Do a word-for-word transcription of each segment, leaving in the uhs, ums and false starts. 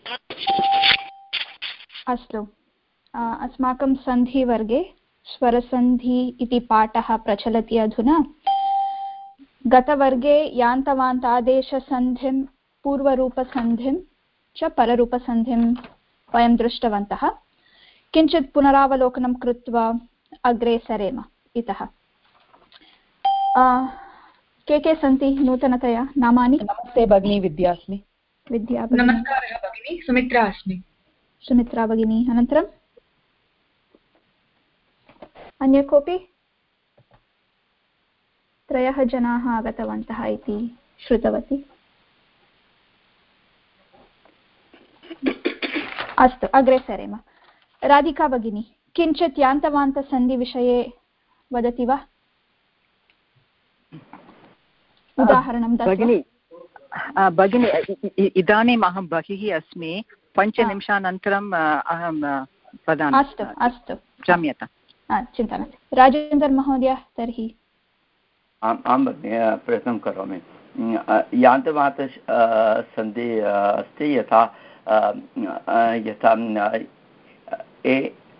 अस्तु, अस्माकं सन्धिवर्गे स्वरसन्धि इति पाठः प्रचलति अधुना। गतवर्गे यान्तवान्तादेशसन्धिं, पूर्वरूपसन्धिं च पररूपसन्धिं वयं दृष्टवन्तः। किञ्चित् पुनरावलोकनं कृत्वा अग्रे सरेम इतः। के के सन्ति नूतनतया नामानि? नमस्ते भगिनी, विद्या अस्मि। विद्या। नमस्कारः भगिनी, सुमित्रा अस्मि। सुमित्रा भगिनी। अनन्तरम् अन्य कोऽपि? त्रयः जनाः आगतवन्तः इति श्रुतवती। अस्तु, अग्रे सरेम। राधिका भगिनी, किञ्चित् यान्तवान्तसन्धिविषये वदति वा? उदाहरणं भगिनी भगिनी इदानीम् अहं बहिः अस्मि, पञ्चनिमिषानन्तरम् अहं वदामि। अस्तु अस्तु, क्षम्यतां। चिन्ता नास्ति। राजेन्द्र महोदय, तर्हि आम् आं भगिनि, प्रयत्नं करोमि। यान्तवान्त सन्धि अस्ति, यथा यथा ए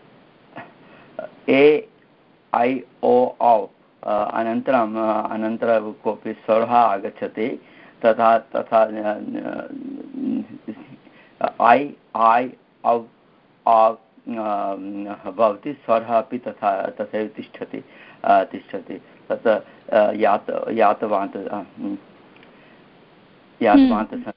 ए ऐ ओ औ अनन्तरम् अनन्तरं कोऽपि स्वरः आगच्छति, तथा तथा ऐ ऐ औ औ भवति, स्वरः अपि तथा तथैव तिष्ठति तिष्ठति तत् यात यातवान्त यातवान्त।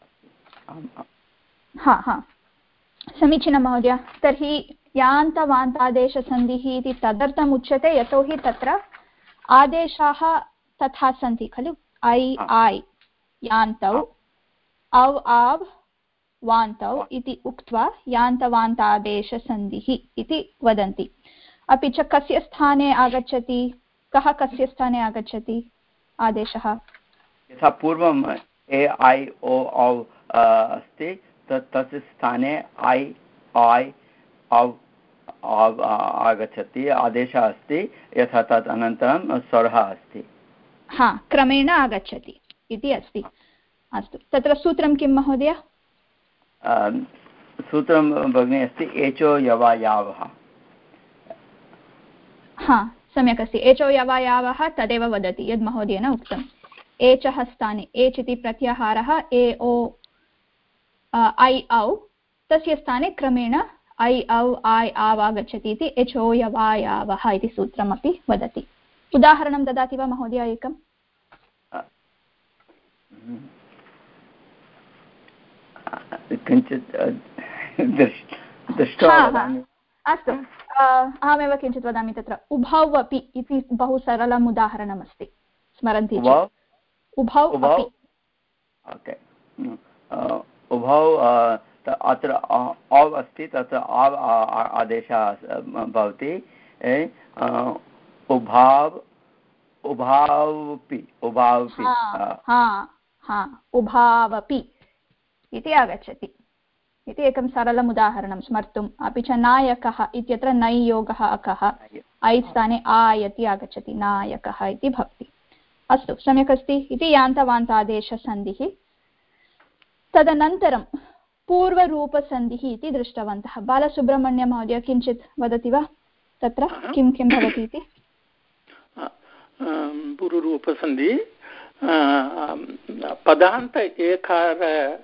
हा हा, समीचीनं महोदय। तर्हि यान्तवान्तादेशसन्धिः इति तदर्थम् उच्यते यतोहि तत्र आदेशाः तथा सन्ति खलु। ऐ ऐ यान्तौ, औ आव् वान्तौ इति उक्त्वा यान्तवान्तादेशसन्धिः इति वदन्ति। अपि च कस्य स्थाने आगच्छति, कः कस्य स्थाने आगच्छति आदेशः? यथा पूर्वम् ए ऐ ओ औ अस्ति, तत् तस्य स्थाने ऐ ऐ औ आगच्छति, आदेशः अस्ति, यथा तत् अनन्तरं स्वरः अस्ति। हा, क्रमेण आगच्छति इति अस्ति। अस्तु, तत्र सूत्रं किं महोदय? सूत्रं भगिनी अस्ति एचो यवा यावः। हा, सम्यक् अस्ति। एचो यवा यावः तदेव वदति यद् महोदयेन उक्तम्। एचः स्थाने एच् इति प्रत्याहारः ए ओ ऐ औ, तस्य स्थाने क्रमेण ऐ औ ऐ आव् आगच्छति इति एचो यवा यावः इति सूत्रमपि वदति। उदाहरणं ददाति वा महोदय एकम्? किञ्चित् दृष्ट्वा वदामि। अस्तु, अहमेव किञ्चित् वदामि। तत्र उभौ अपि इति बहु सरलम् उदाहरणमस्ति, स्मरन्ति चेत्? उभौ अपि। उभौ अत्र औ अस्ति, तत्र आव् आदेशः भवति। उभाव् उभावपि उभावपि उभावपि इति आगच्छति इति एकं सरलम् उदाहरणं स्मर्तुम्। अपि च नायकः इत्यत्र नैयोगः अकः, ऐ स्थाने आयति आगच्छति, नायकः इति भवति। अस्तु, सम्यक् अस्ति इति यान्तवान्तादेशसन्धिः। तदनन्तरं पूर्वरूपसन्धिः इति दृष्टवन्तः। बालसुब्रह्मण्य महोदय किञ्चित् वदति वा तत्र किं किं भवति इति? पूर्वरूपसन्धि पदान्त एकार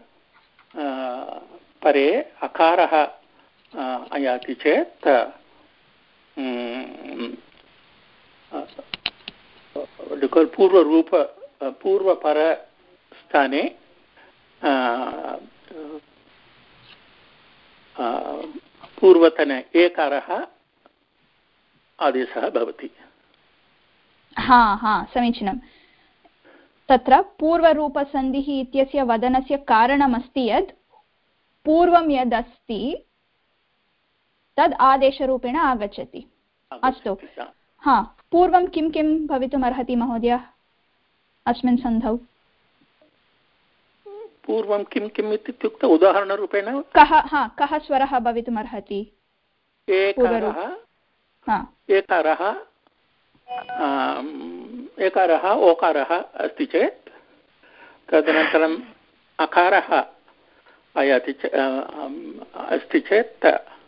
परे अकारः आयाति चेत् पूर्वरूप पूर्वपर स्थाने पूर्वतन एकारः आदेशः भवति। हा हा, समीचीनं। तत्र पूर्वरूपसन्धिः इत्यस्य वदनस्य कारणमस्ति यत् पूर्वं यदस्ति तद् आदेशरूपेण आगच्छति। अस्तु, हा, पूर्वं किं किं भवितुमर्हति महोदय अस्मिन् सन्धौ? पूर्वं किं किम् इत्युक्ते उदाहरणरूपेण कः हा कः स्वरः भवितुमर्हति? एकारः एकारः एकारः ओकारः अस्ति चेत्, तदनन्तरम् अकारः आयाति अस्ति चेत्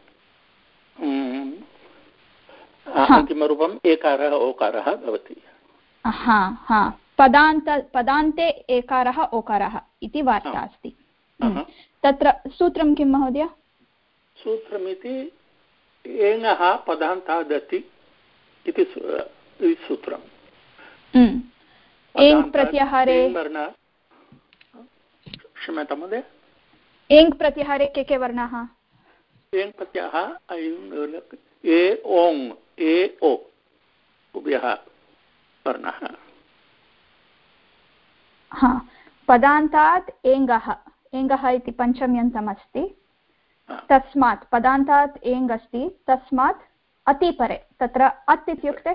अन्तिमरूपम् एकारः ओकारः भवति। हा हा पदान्त पदान्ते एकारः ओकारः इति वार्ता अस्ति। तत्र सूत्रं किं महोदय? सूत्रमिति एङः पदान्तादति इति सूत्रम्। एङ् प्रत्याहारे क्षम्यतां महोदय, एङ् प्रत्याहारे के के वर्णाः? एङ् प्रत्याहार ए ओङ् ए ओ उभयः वर्णः। हा पदान्तात् एङ्गः एङ्गः इति पञ्चम्यन्तमस्ति। तस्मात् पदान्तात् एङ् अस्ति, तस्मात् अतिपरे तत्र अत् इत्युक्ते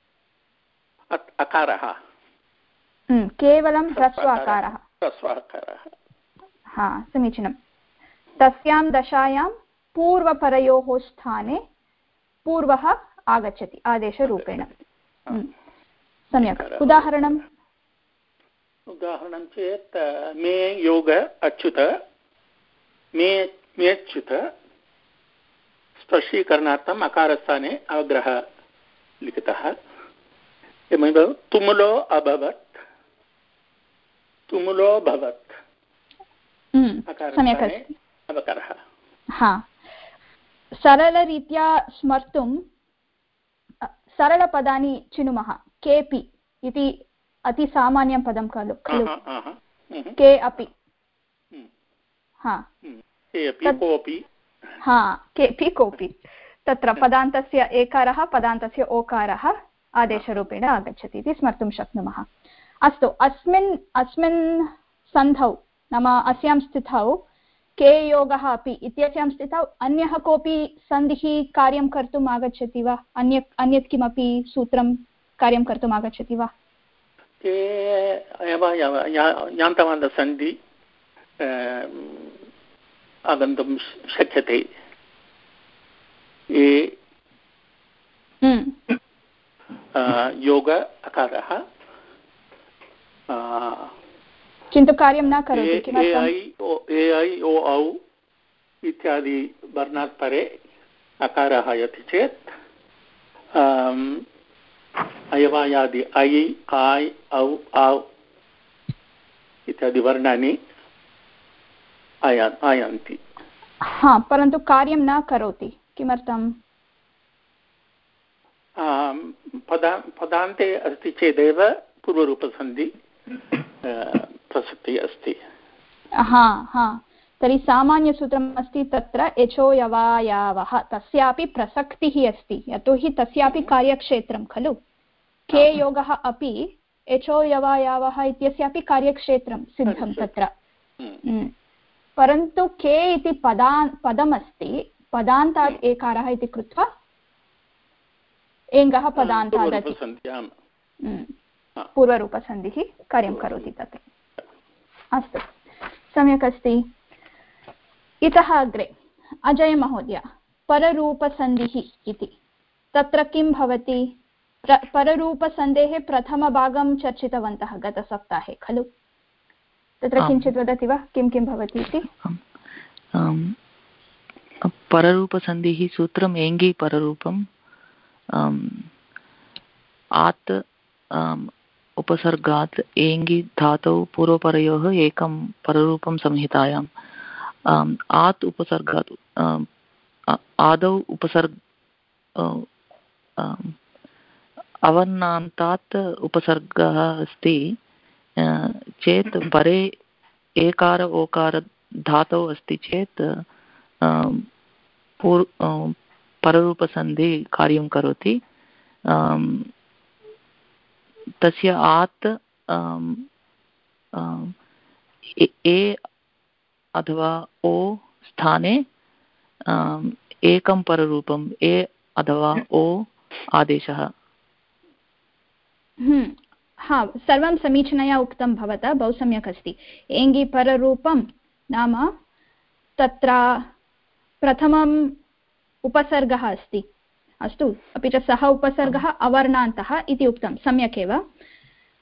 अकारः, केवलं ह्रस्व अकारः। हा समीचीनं। तस्यां दशायां पूर्वपरयोः स्थाने पूर्वः आगच्छति आदेशरूपेण। सम्यक्। उदाहरणम् उदाहरणं चेत् मे योग अच्युत मे मेच्युत स्पर्शीकरणार्थम् अकारस्थाने अवग्रह लिखितः। एवमेव तुमुलो अभवत् तुमुलो भवत् अकारस्थाने अवकरः। हा सरलरीत्या स्मर्तुं सरलपदानि चिनुमः। केपि इति अतिसामान्यं पदं खलु खलु के अपि। हा हा केपि कोऽपि तत्र पदान्तस्य एकारः पदान्तस्य ओकारः आदेशरूपेण आगच्छति इति स्मर्तुं शक्नुमः। अस्तु अस्मिन् अस्मिन् सन्धौ नाम अस्यां स्थितौ के योगः अपि इत्यस्यां स्थितौ अन्यः कोऽपि सन्धिः कार्यं कर्तुम् आगच्छति वा? अन्य अन्यत् किमपि सूत्रं कार्यं कर्तुम् आगच्छति वा? यान्तवान्तसन्धि आगन्तुं शक्यते। योग अकारः किन्तु कार्यं न करोति। ए ऐ ओ औ इत्यादि वर्णात् परे अकारः यति चेत् अयवायादि ऐ ऐ औ औ इत्यादि वर्णानि आया आयान्ति। हा परन्तु कार्यं न करोति। किमर्थम्? पदा पदान्ते अस्ति चेदेव पूर्वरूपसन्धि प्रसक्तिः अस्ति। हा हा तर्हि सामान्यसूत्रम् अस्ति तत्र एचो यवायावः तस्यापि प्रसक्तिः अस्ति यतोहि तस्यापि कार्यक्षेत्रं खलु। के योगः अपि एचो यवायावः इत्यस्यापि कार्यक्षेत्रं सिद्धं तत्र। परन्तु के इति पदा पदमस्ति पदान्तात् एकारः इति कृत्वा एङ्गः पदान्तादति पूर्वरूपसन्धिः कार्यं करोति तत्र। अस्तु सम्यक् अस्ति। इतः अग्रे अजयमहोदय पररूपसन्धिः इति तत्र किं भवति? पररूपसन्धेः प्रथमभागं चर्चितवन्तः गतसप्ताहे खलु। तत्र किञ्चित् वदति वा किं किं भवति इति? पररूपसन्धिः सूत्रम् एङ्गी पररूपम् आत् उपसर्गात् एङ्गी धातौ पूर्वपरयोः एकं पररूपं संहितायाम्। आत् उपसर्गात् आदौ उपसर्ग अवर्णान्तात् उपसर्गः अस्ति चेत् परे एकार ओकार धातौ अस्ति चेत् पूर् पररूपसन्धि कार्यं करोति। तस्य आत् ए अथवा ओ स्थाने एकं पररूपम् ए अथवा ओ आदेशः। हा सर्वं समीचीनया उक्तं भवता, बहु सम्यक् अस्ति। एङ्गी पररूपं नाम तत्र प्रथमम् उपसर्गः अस्ति। अस्तु अपि च सः उपसर्गः अवर्णान्तः इति उक्तं सम्यक् एव।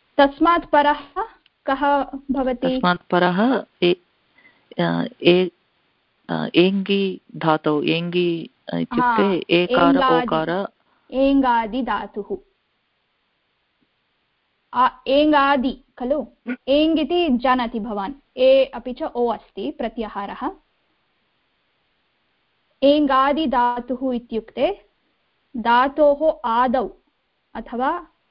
तस्मात् परः कः भवति? तस्मात् परः एङ्गि धातौ एङ्गि इत्युक्ते एकार ओकार एङ्गादिधातुः एङ्गादि खलु एङ् इति जानाति भवान् ए अपि च ओ अस्ति प्रत्याहारः एङ्गादिधातुः इत्युक्ते धातोः आदौ अथवा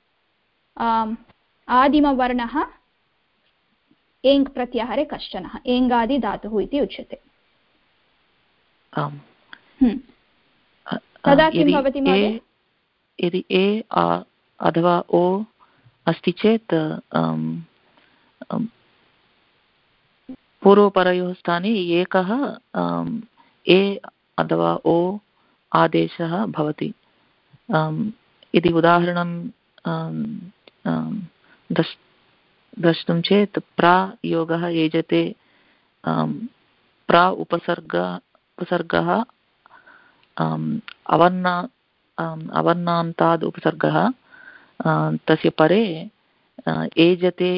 आदिमवर्णः एङ् प्रत्याहारे कश्चनः एङ्गादिधातुः इति उच्यते तदा किं भवति महोदय यदि ए अथवा ओ अस्ति चेत् पूर्वपरयोः स्थाने एकः ए अथवा ओ आदेशः भवति यदि उदाहरणं द्रष्टुं चेत् प्रा योगः येजते प्रा उपसर्ग उपसर्गः अवर्ण अवर्णान्ताद् उपसर्गः तस्य परे एजते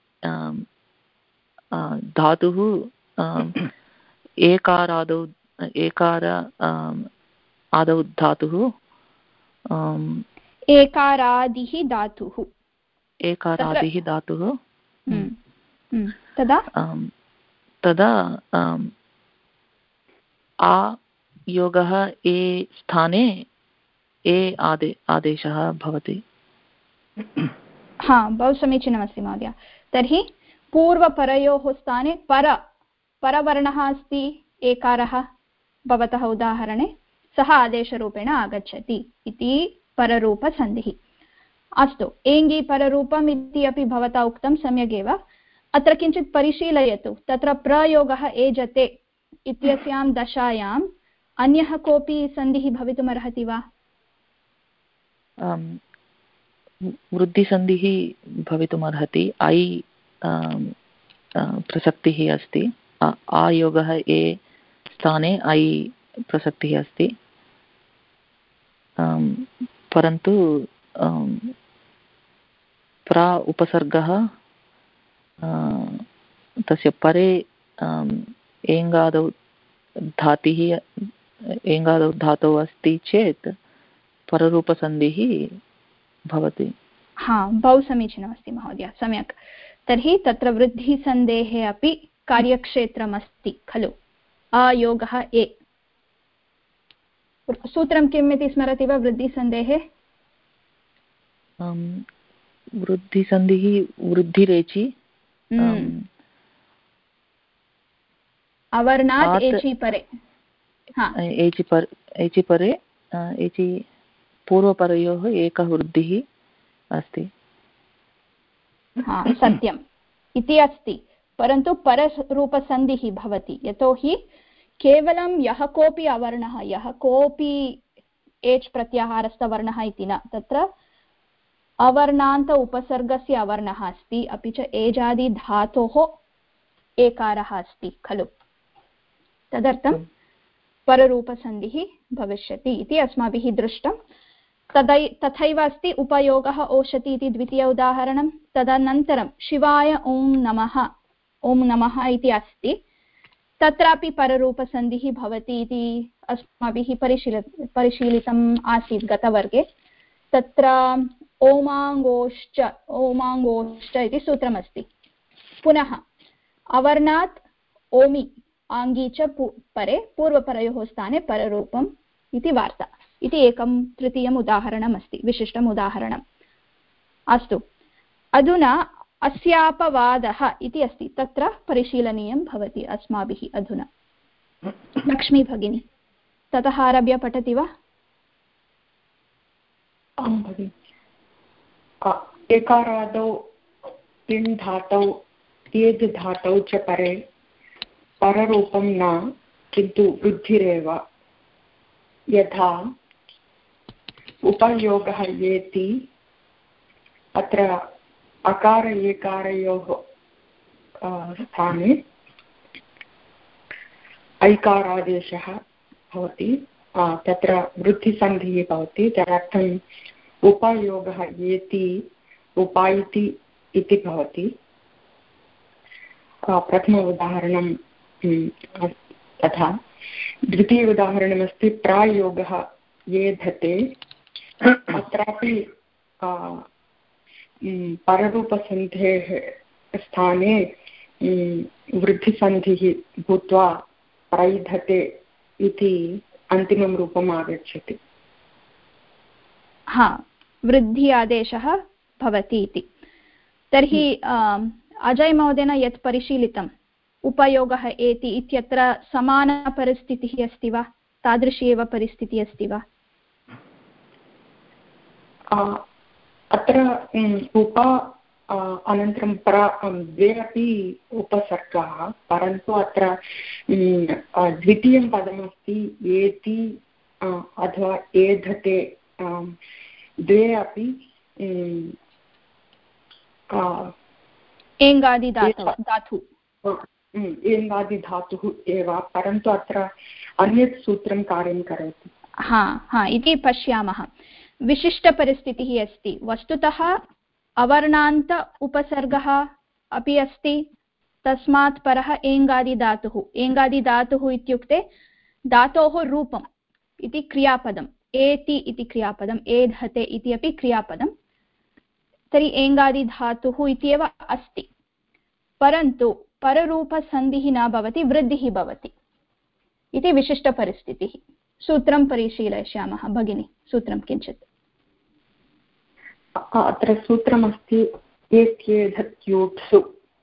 धातुः एकारादौ एकार आदौ धातुः एकारादिः धातुः एकारादिः धातुः तदा तदा आ योगः ए स्थाने ए आदे आदेशः भवति हा बहु समीचीनमस्ति महोदय तर्हि पूर्वपरयोः स्थाने पर परवर्णः अस्ति एकारः भवतः उदाहरणे सः आदेशरूपेण आगच्छति इति पररूपसन्धिः अस्तु एङ्गि पररूपम् इति अपि भवता उक्तं सम्यगेव अत्र किञ्चित् परिशीलयतु तत्र प्रयोगः एजते इत्यस्यां दशायाम् अन्यः कोऽपि सन्धिः भवितुमर्हति वा वृद्धिसन्धिः भवितुमर्हति ऐ प्रसक्तिः अस्ति आयोगः ए स्थाने ऐ प्रसक्तिः अस्ति परन्तु प्रा उपसर्गः तस्य परे एङ्गादौ धातिः एङ्गादौ धातौ अस्ति चेत् पररूपसन्धिः भवति हा बहु समीचीनमस्ति महोदय सम्यक् तर्हि तत्र वृद्धिसन्धेः अपि कार्यक्षेत्रमस्ति खलु अयोगः ए सूत्रं किम् इति स्मरति वा वृद्धिसन्धेः वृद्धिसन्धिः वृद्धिरेचि अवर्णात् एचि परे एचि पर एचि परे एचि पूर्वपरयोः एकः वृद्धिः अस्ति हा सत्यम् इति अस्ति परन्तु पररूपसन्धिः भवति यतोहि केवलं यः कोऽपि अवर्णः यः कोऽपि एच् प्रत्याहारस्थवर्णः इति न तत्र अवर्णान्त उपसर्गस्य अवर्णः अस्ति अपि च एजादि धातोः एकारः अस्ति खलु तदर्थं पररूपसन्धिः भविष्यति इति अस्माभिः दृष्टं तदै तथैव अस्ति उपयोगः ओषति इति द्वितीय उदाहरणं तदनन्तरं शिवाय ॐ नमः ॐ नमः इति अस्ति तत्रापि पररूपसन्धिः भवति इति अस्माभिः परिशील परिशीलितम् आसीत् गतवर्गे तत्र ओमाङ्गोश्च ओमाङ्गोश्च इति सूत्रमस्ति पुनः अवर्णात् ओमि आङ्गी च परे पूर्वपरयोः स्थाने पररूपम् इति वार्ता इति एकं तृतीयम् उदाहरणम् अस्ति विशिष्टम् उदाहरणम् अस्तु अधुना अस्यापवादः इति अस्ति तत्र परिशीलनीयं भवति अस्माभिः अधुना लक्ष्मी भगिनी ततः आरभ्य पठति वा आं भगिनि एकारादौ तिङ् धातौ एद् धातौ च परे पररूपं न किन्तु वृद्धिरेव यथा उपयोगः येति अत्र अकार एकारयोः स्थाने ऐकारादेशः भवति तत्र वृद्धिसन्धिः भवति तदर्थम् उपयोगः येति उपायति इति भवति प्रथम उदाहरणं तथा द्वितीय उदाहरणमस्ति प्रायोगः ये धते। अत्रापि पररूपसन्धेः स्थाने वृद्धिसन्धिः भूत्वा प्रैधते इति अन्तिमं रूपम् आगच्छति। हा, वृद्धि आदेशः भवति इति। तर्हि अजय महोदयेन यत् परिशीलितम् उपयोगः एति इत्यत्र समानपरिस्थितिः अस्ति वा, तादृशी एव परिस्थितिः अस्ति वा? अत्र उप अनन्तरं प्र द्वे अपि उपसर्गाः, परन्तु अत्र द्वितीयं पदमस्ति एति अथवा एधते, द्वे अपि एङ्गादिधातुः एङ्गादिधातुः एव, परन्तु अत्र अन्यत् सूत्रं कार्यं करोति। हा हा इति पश्यामः। विशिष्टपरिस्थितिः अस्ति। वस्तुतः अवर्णान्त उपसर्गः अपि अस्ति, तस्मात् परः एङ्गादिधातुः। एङ्गादिधातुः इत्युक्ते धातोः रूपम् इति क्रियापदम्, एति इति क्रियापदम्, एधते इति अपि क्रियापदं। तर्हि एङ्गादिधातुः इत्येव अस्ति, परन्तु पररूपसन्धिः न भवति, वृद्धिः भवति इति विशिष्टपरिस्थितिः। सूत्रं परिशीलयिष्यामः भगिनी, सूत्रं किञ्चित्। अत्र सूत्रमस्ति एत्येधत्यूत्सु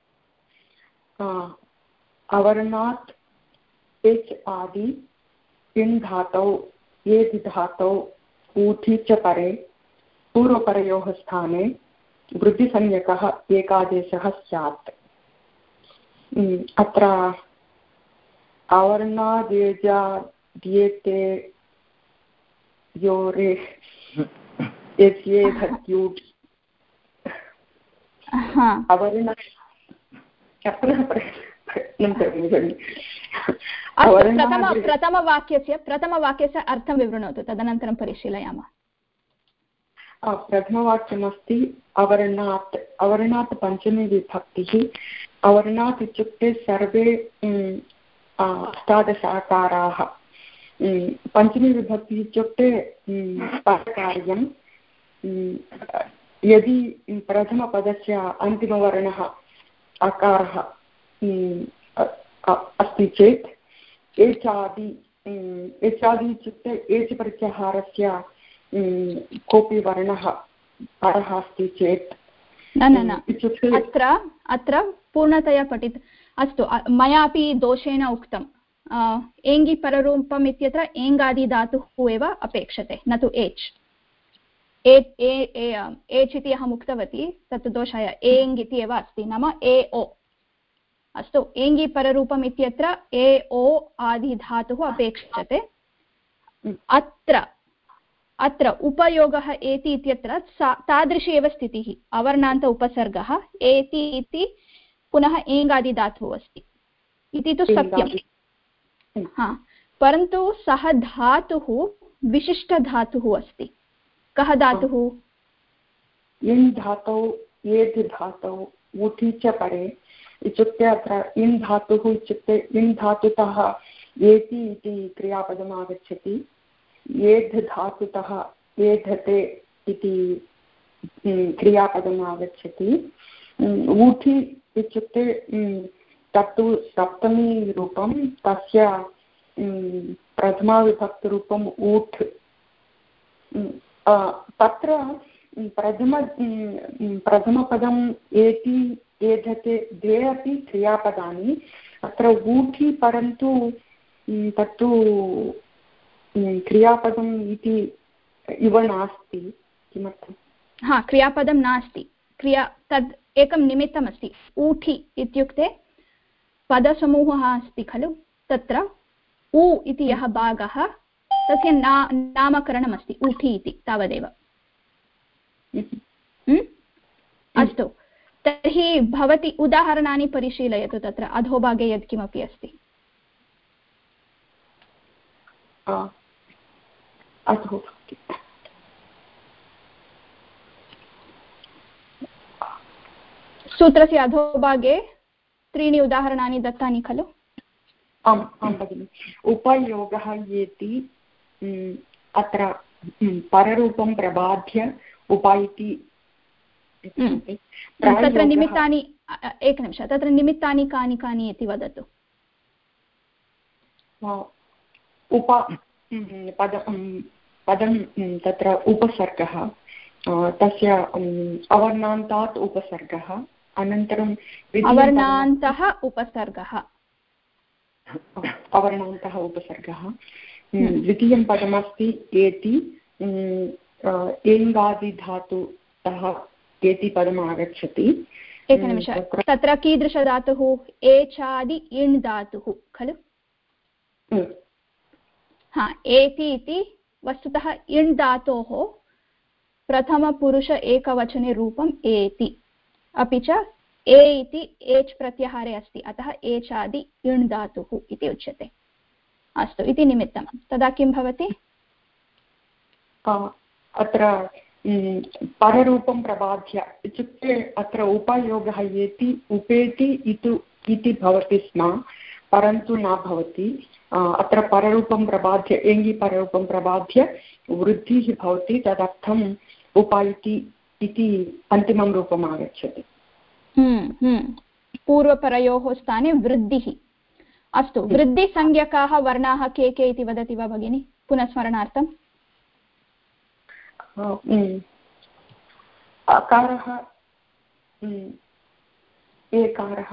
अवर्णात् एच् आदि इन् धातौ एधि धातौ ऊठि च परे पूर्वपरयोः स्थाने वृद्धिसंज्ञकः एकादेशः स्यात्। अत्र अवर्णादेजा दियेते योरे एत्येधत्यूट् अवर्ण प्रथमवाक्यस्य प्रथमवाक्यस्य अर्थं विवृणोतु, तदनन्तरं परिशीलयामः। प्रथमवाक्यमस्ति अवर्णात्। अवर्णात् पञ्चमी विभक्तिः। अवर्णात् इत्युक्ते सर्वे अष्टादश आकाराः। पञ्चमी विभक्तिः इत्युक्ते परकार्यं। यदि प्रथमपदस्य अन्तिमवर्णः अकारः अस्ति चेत् एचादि एचादि इत्युक्ते एच् प्रत्याहारस्य कोऽपि वर्णः परः अस्ति चेत् न न न इत्युक्ते अत्र अत्र पूर्णतया पठित अस्तु। मयापि दोषेण उक्तम् एङ्गि पररूपम् इत्यत्र एङ्गादिधातुः एव अपेक्षते, न तु एच्। एच् इति अहम् उक्तवती, तत् दोषाय एङ् इति एव अस्ति, नाम ए ओ। अस्तु, एङ्गि पररूपम् इत्यत्र ए ओ आदिधातुः अपेक्षते। अत्र अत्र उपयोगः एति इत्यत्र तादृशी एव स्थितिः। अवर्णान्त उपसर्गः एति इति पुनः एङ्गादिधातुः अस्ति इति तु सत्यम्। हा, परन्तु सः धातुः विशिष्टधातुः अस्ति। कः धातुः? इन् धातौ एध् धातौ ऊठि च परे इत्युक्ते अत्र इन् धातुः इत्युक्ते इन् धातुतः एति इति क्रियापदम् आगच्छति। एध् धातुतः एधते इति क्रियापदम् आगच्छति। ऊठि इत्युक्ते तत्तु सप्तमी रूपं, तस्य प्रथमाविभक्तिरूपम् ऊठ्। तत्र प्रथम प्रथमपदम् एति एधते द्वे अपि क्रियापदानि। अत्र ऊठि परन्तु तत्तु क्रियापदम् इति इव नास्ति। किमर्थं? हा, क्रियापदं नास्ति, क्रिया तद् एकं निमित्तमस्ति। ऊठि इत्युक्ते पदसमूहः अस्ति खलु, तत्र उ इति यः भागः तस्य ना नामकरणमस्ति ऊठि इति, तावदेव। अस्तु, तर्हि भवती उदाहरणानि परिशीलयतु तत्र अधोभागे यत्किमपि अस्ति। सूत्रस्य अधोभागे त्रीणि उदाहरणानि दत्तानि खलु? आम् आं भगिनि उपयोगः येति अत्र पररूपं प्रबाध्य उप इति तत्र निमित्तानि एकनिमिष तत्र निमित्तानि कानि कानि इति वदतु उप पदं पदं तत्र उपसर्गः तस्य अवर्णान्तात् उपसर्गः अनन्तरं अवर्णान्तः उपसर्गः अवर्णान्तः उपसर्गः द्वितीयं पदमस्ति एति एङ्गादिधातुतः एति पदम् आगच्छति एकनिमिष तत्र कीदृशधातुः एचादि इण् धातुः खलु हा एति इति वस्तुतः इण् धातोः प्रथमपुरुष एकवचने रूपम् एति अपि च ए इति एच् प्रत्याहारे अस्ति अतः एचादि इण् धातुः इति उच्यते अस्तु इति निमित्तं तदा किं भवति अत्र पररूपं प्रबाध्य इत्युक्ते अत्र उपयोगः येति उपेति इति भवति स्म परन्तु न भवति अत्र पररूपं प्रबाध्य एङ्गि पररूपं प्रबाध्य वृद्धिः भवति तदर्थम् उप इति अन्तिमं रूपम् आगच्छति पूर्वपरयोः स्थाने वृद्धिः अस्तु वृद्धिसंज्ञकाः वर्णाः के के इति वदति वा भगिनि पुनः स्मरणार्थम् अकारः एकारः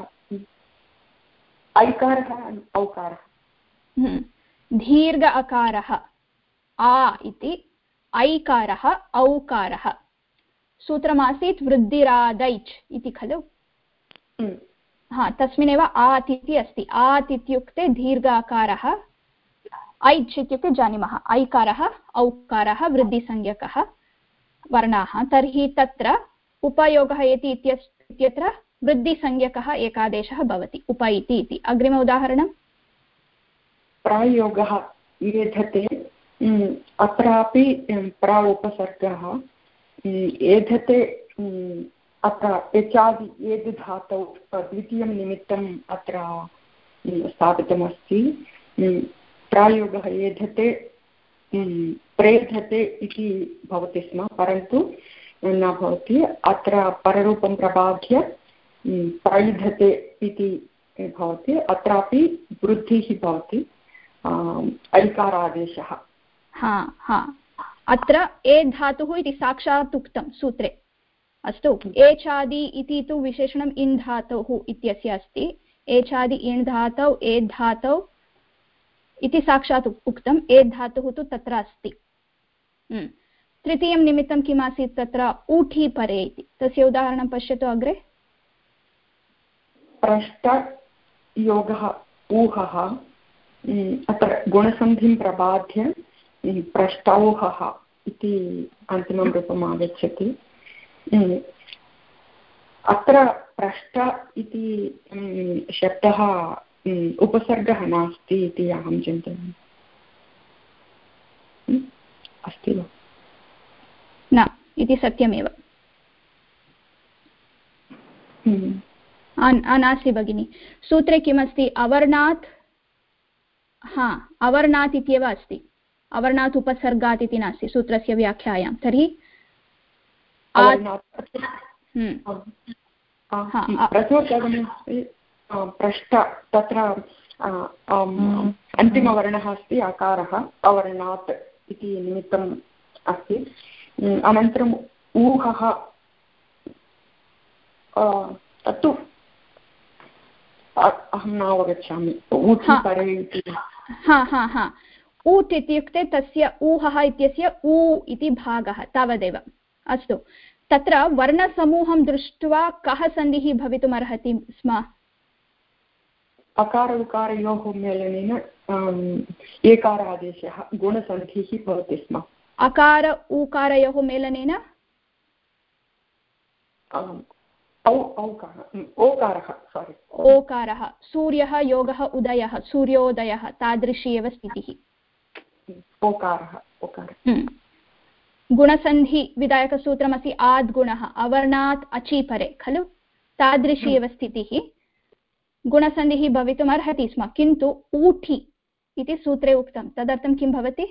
ऐकारः औकारः दीर्घ अकारः आ इति ऐकारः औकारः सूत्रमासीत् वृद्धिरादैच् इति खलु हा तस्मिन्नेव आत् इति अस्ति आत् इत्युक्ते दीर्घ अकारः ऐच् इत्युक्ते जानीमः ऐकारः औकारः वृद्धिसंज्ञकः वर्णाः तर्हि तत्र उपयोगः इति इत्यत्र वृद्धिसंज्ञकः एकादेशः भवति उप इति इति अग्रिम उदाहरणं प्रायोगः एधते अत्रापि प्रा उपसर्गः एधते अत्र एचादि एद् धातौ द्वितीयं निमित्तम् अत्र स्थापितमस्ति प्रायोगः एधते प्रेधते इति भवति स्म परन्तु न भवति अत्र पररूपं प्रबाध्य प्रैधते इति भवति अत्रापि वृद्धिः भवति ऐकारादेशः हा हा अत्र ए धातुः इति साक्षात् उक्तं सूत्रे अस्तु एचादि इति तु विशेषणम् इन् धातुः इत्यस्य अस्ति एचादि इन् धातौ एद् धातौ इति साक्षात् उक्तम् एद् धातुः तु तत्र अस्ति तृतीयं निमित्तं किम् आसीत् तत्र ऊठी परे इति तस्य उदाहरणं पश्यतु अग्रे प्रष्टयोगः ऊहः अत्र गुणसन्धिं प्रबाध्य प्रष्टौहः इति अन्तिमं रूपम् आगच्छति अत्र प्रष्ट इति शब्दः उपसर्गः नास्ति इति अहं चिन्तयामि अस्ति वा न इति सत्यमेव नास्ति भगिनि सूत्रे किमस्ति अवर्णात् हा अवर्णात् इत्येव अस्ति अवर्णात् उपसर्गात् इति नास्ति सूत्रस्य व्याख्यायां तर्हि पृष्ठ तत्र अन्तिमवर्णः अस्ति अकारः अवर्णात् इति निमित्तम् अस्ति अनन्तरम् ऊहः तत्तु अहं न अवगच्छामि ऊठी परे इति हा हा हा ऊट् इत्युक्ते तस्य ऊहः इत्यस्य ऊ इति भागः तावदेव अस्तु तत्र वर्णसमूहं दृष्ट्वा कः सन्धिः भवितुमर्हति स्म अकार उकारयोः मेलनेन एकारादेशः गुणसन्धिः भवति स्म अकार उकारयोः मेलनेन ओकारः सोरि ओकारः सूर्यः योगः उदयः सूर्योदयः तादृशी एव स्थितिः ओकारः ओकारः गुणसन्धि विधायकसूत्रमस्ति आद्गुणः अवर्णात् अचि परे खलु तादृशी एव स्थितिः गुणसन्धिः भवितुम् अर्हति स्म, किन्तु ऊठि इति सूत्रे उक्तं, तदर्थं किं भवति?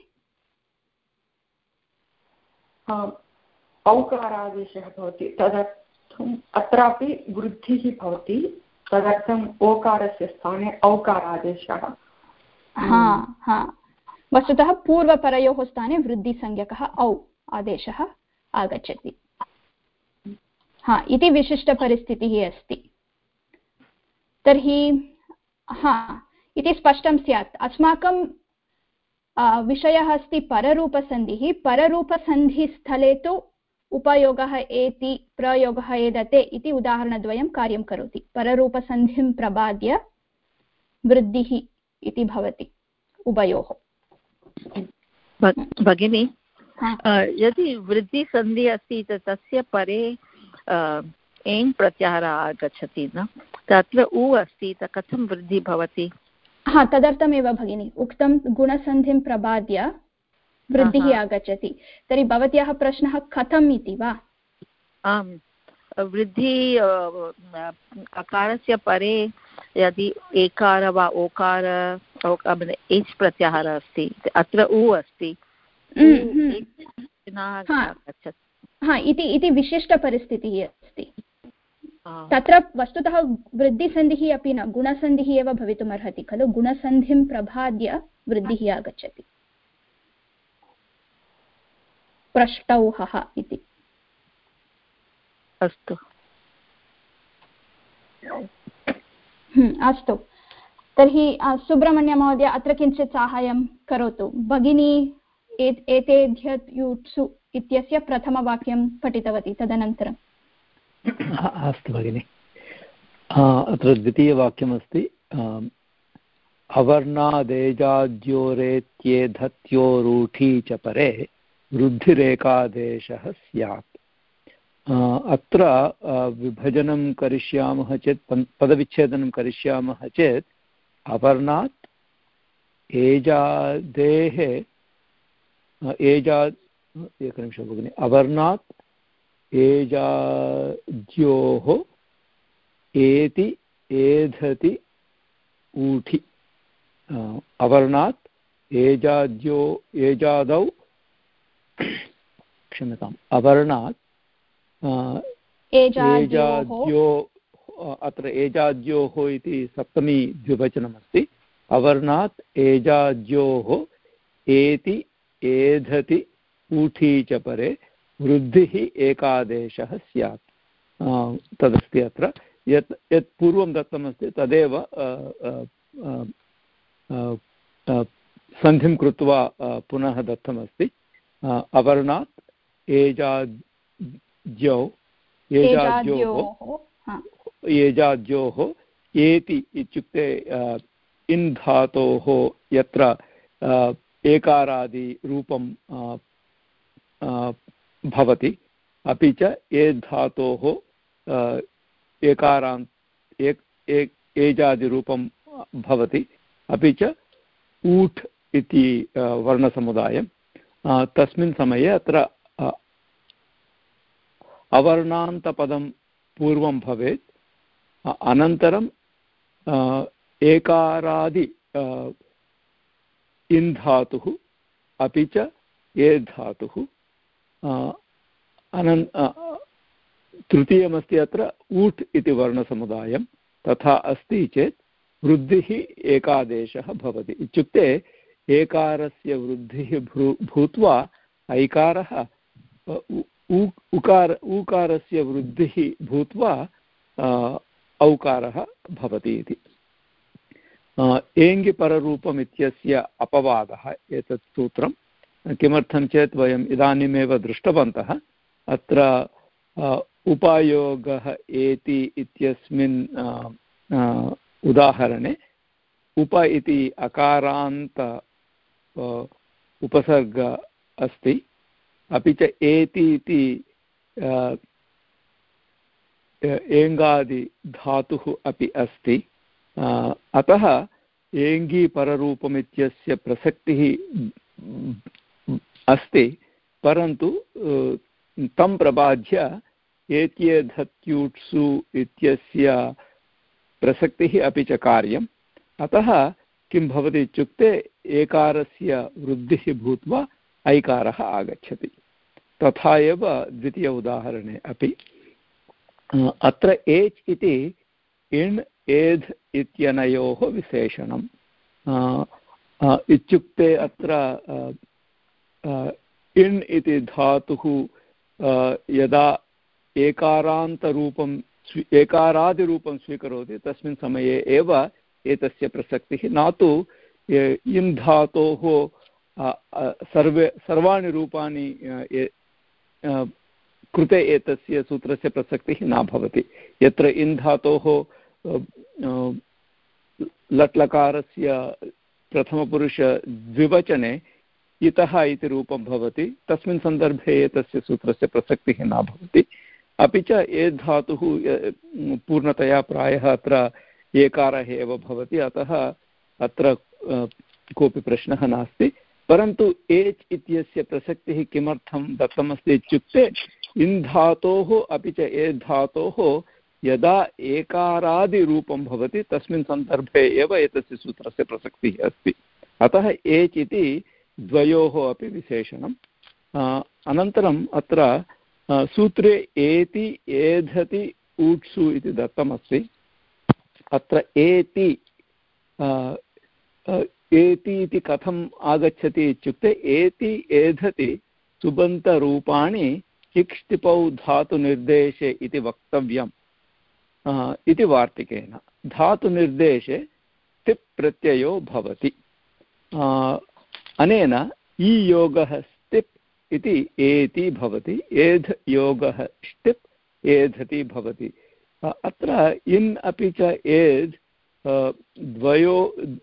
औकारादेशः भवति, तदर्थम् अत्रापि वृद्धिः भवति, तदर्थम् ओकारस्य स्थाने औकारादेशः। हा हा वस्तुतः पूर्वपरयोः स्थाने वृद्धिसंज्ञकः औ आदेशः आगच्छति। हा इति विशिष्टपरिस्थितिः अस्ति। तर्हि हा इति स्पष्टं स्यात्। अस्माकं विषयः अस्ति पररूपसन्धिः। पररूपसन्धिस्थले तु उपयोगः एति प्रयोगः एदते इति उदाहरणद्वयं कार्यं करोति। पररूपसन्धिं प्रबाद्य वृद्धिः इति भवति उभयोः। भगिनी, यदि वृद्धिसन्धि अस्ति तस्य परे एङ् प्रत्याहारः आगच्छति न, तत्र उ अस्ति, कथं वृद्धिः भवति? हा तदर्थमेव भगिनी उक्तं गुणसन्धिं प्रबाद्य वृद्धिः आगच्छति। तर्हि भवत्याः प्रश्नः कथम् इति वा? आम्, वृद्धि अकारस्य परे यदि एकार वा ओकार एच् प्रत्याहारः अस्ति, अत्र उ अस्ति, हा इति इति विशिष्टपरिस्थितिः अस्ति। तत्र वस्तुतः वृद्धिसन्धिः अपि न, गुणसन्धिः एव भवितुम् अर्हति खलु। गुणसन्धिं प्रबाद्य वृद्धिः आगच्छति। प्रष्टौहः इति। अस्तु अस्तु, तर्हि सुब्रह्मण्यमहोदय अत्र किञ्चित् साहाय्यं करोतु। भगिनी एतेभ्यः इत्यस्य प्रथमवाक्यं पठितवती, तदनन्तरम् अस्तु भगिनि। अत्र द्वितीयवाक्यमस्ति अवर्णादेजाद्योरेत्येधत्योरूढी च परे वृद्धिरेकादेशः स्यात्। अत्र विभजनं करिष्यामः चेत्, पदविच्छेदनं करिष्यामः चेत् अवर्णात् एजादेः एजा एकनिमिषं भगिनि अवर्णात् एजाद्योः एति एधति ऊठि। अवर्णात् एजाद्यो एजादौ क्षम्यताम् अवर्णात् एजाद्यो अत्र एजाद्योः इति सप्तमी द्विवचनमस्ति। अवर्णात् एजाद्योः एति एधति ऊठी च परे वृद्धिः एकादेशः स्यात्। तदस्ति अत्र यत् यत् पूर्वं दत्तमस्ति तदेव सन्धिं कृत्वा पुनः दत्तमस्ति। अवर्णात् एजाद्यौ एजाद्योः एजाद्योः एति इत्युक्ते इन् धातोः यत्र एकारादिरूपं भवति, अपि च एद् धातोः एकारान्त एक एक एजादिरूपं भवति, अपि च ऊठ् इति वर्णसमुदायं। तस्मिन् समये अत्र अवर्णान्तपदं पूर्वं भवेत्, अनन्तरं एकारादि इन् धातुः अपि च ए धातुः। अनन् तृतीयमस्ति अत्र ऊट् इति वर्णसमुदायं। तथा अस्ति चेत् वृद्धिः एकादेशः भवति। इत्युक्ते एकारस्य वृद्धिः भू भूत्वा ऐकारः उकार ऊकारस्य वृद्धिः भूत्वा औकारः भवति इति। एङ्गिपररूपम् इत्यस्य अपवादः एतत् सूत्रं। किमर्थं चेत् वयम् इदानीमेव दृष्टवन्तः अत्र उपायोगः एति इत्यस्मिन् उदाहरणे उप इति अकारान्त उपसर्ग अस्ति, अपि च एति इति एङ्गादि धातुः अपि अस्ति। अतः एङ्गीपररूपमित्यस्य प्रसक्तिः अस्ति, परन्तु तं प्रबाध्य एत्येधत्यूट्सु इत्यस्य प्रसक्तिः अपि च कार्यम्। अतः किं भवति इत्युक्ते एकारस्य वृद्धिः भूत्वा ऐकारः आगच्छति। तथा एव द्वितीय उदाहरणे अपि अत्र एच् इति इण् एध् इत्यनयोः विशेषणम् इत्युक्ते अत्र इण् इति धातुः यदा एकारान्तरूपं एकारादिरूपं स्वीकरोति तस्मिन् समये एव एतस्य प्रसक्तिः, न तु इन् धातोः सर्वे सर्वाणि रूपाणि कृते एतस्य सूत्रस्य प्रसक्तिः न भवति। यत्र इन् धातोः लट्लकारस्य प्रथमपुरुष द्विवचने इतः इति रूपं भवति, तस्मिन् सन्दर्भे एतस्य सूत्रस्य प्रसक्तिः न भवति। अपि च ए धातुः पूर्णतया प्रायः अत्र एकारः एव भवति, अतः अत्र कोऽपि प्रश्नः नास्ति। परन्तु एच् इत्यस्य प्रसक्तिः किमर्थं दत्तमस्ति इत्युक्ते इन् धातोः अपि च ए धातोः यदा एकारादिरूपं भवति तस्मिन् सन्दर्भे एव एतस्य सूत्रस्य प्रसक्तिः अस्ति। अतः एच् इति द्वयोः अपि विशेषणम्। अनन्तरम् अत्र सूत्रे एति एधति ऊट्सु इति दत्तमस्ति। अत्र एति एति इति कथम् आगच्छति इत्युक्ते एति एधति सुबन्तरूपाणि इक्ष्टिपौ धातुनिर्देशे इति वक्तव्यम् इति वार्तिकेन। धातुनिर्देशे तिप् प्रत्ययो भवति। अनेन ई योगः स्तिप् इति एति भवति, एध् योगः ष्टिप् एधति भवति। अत्र इन् अपि च एध् द्वयो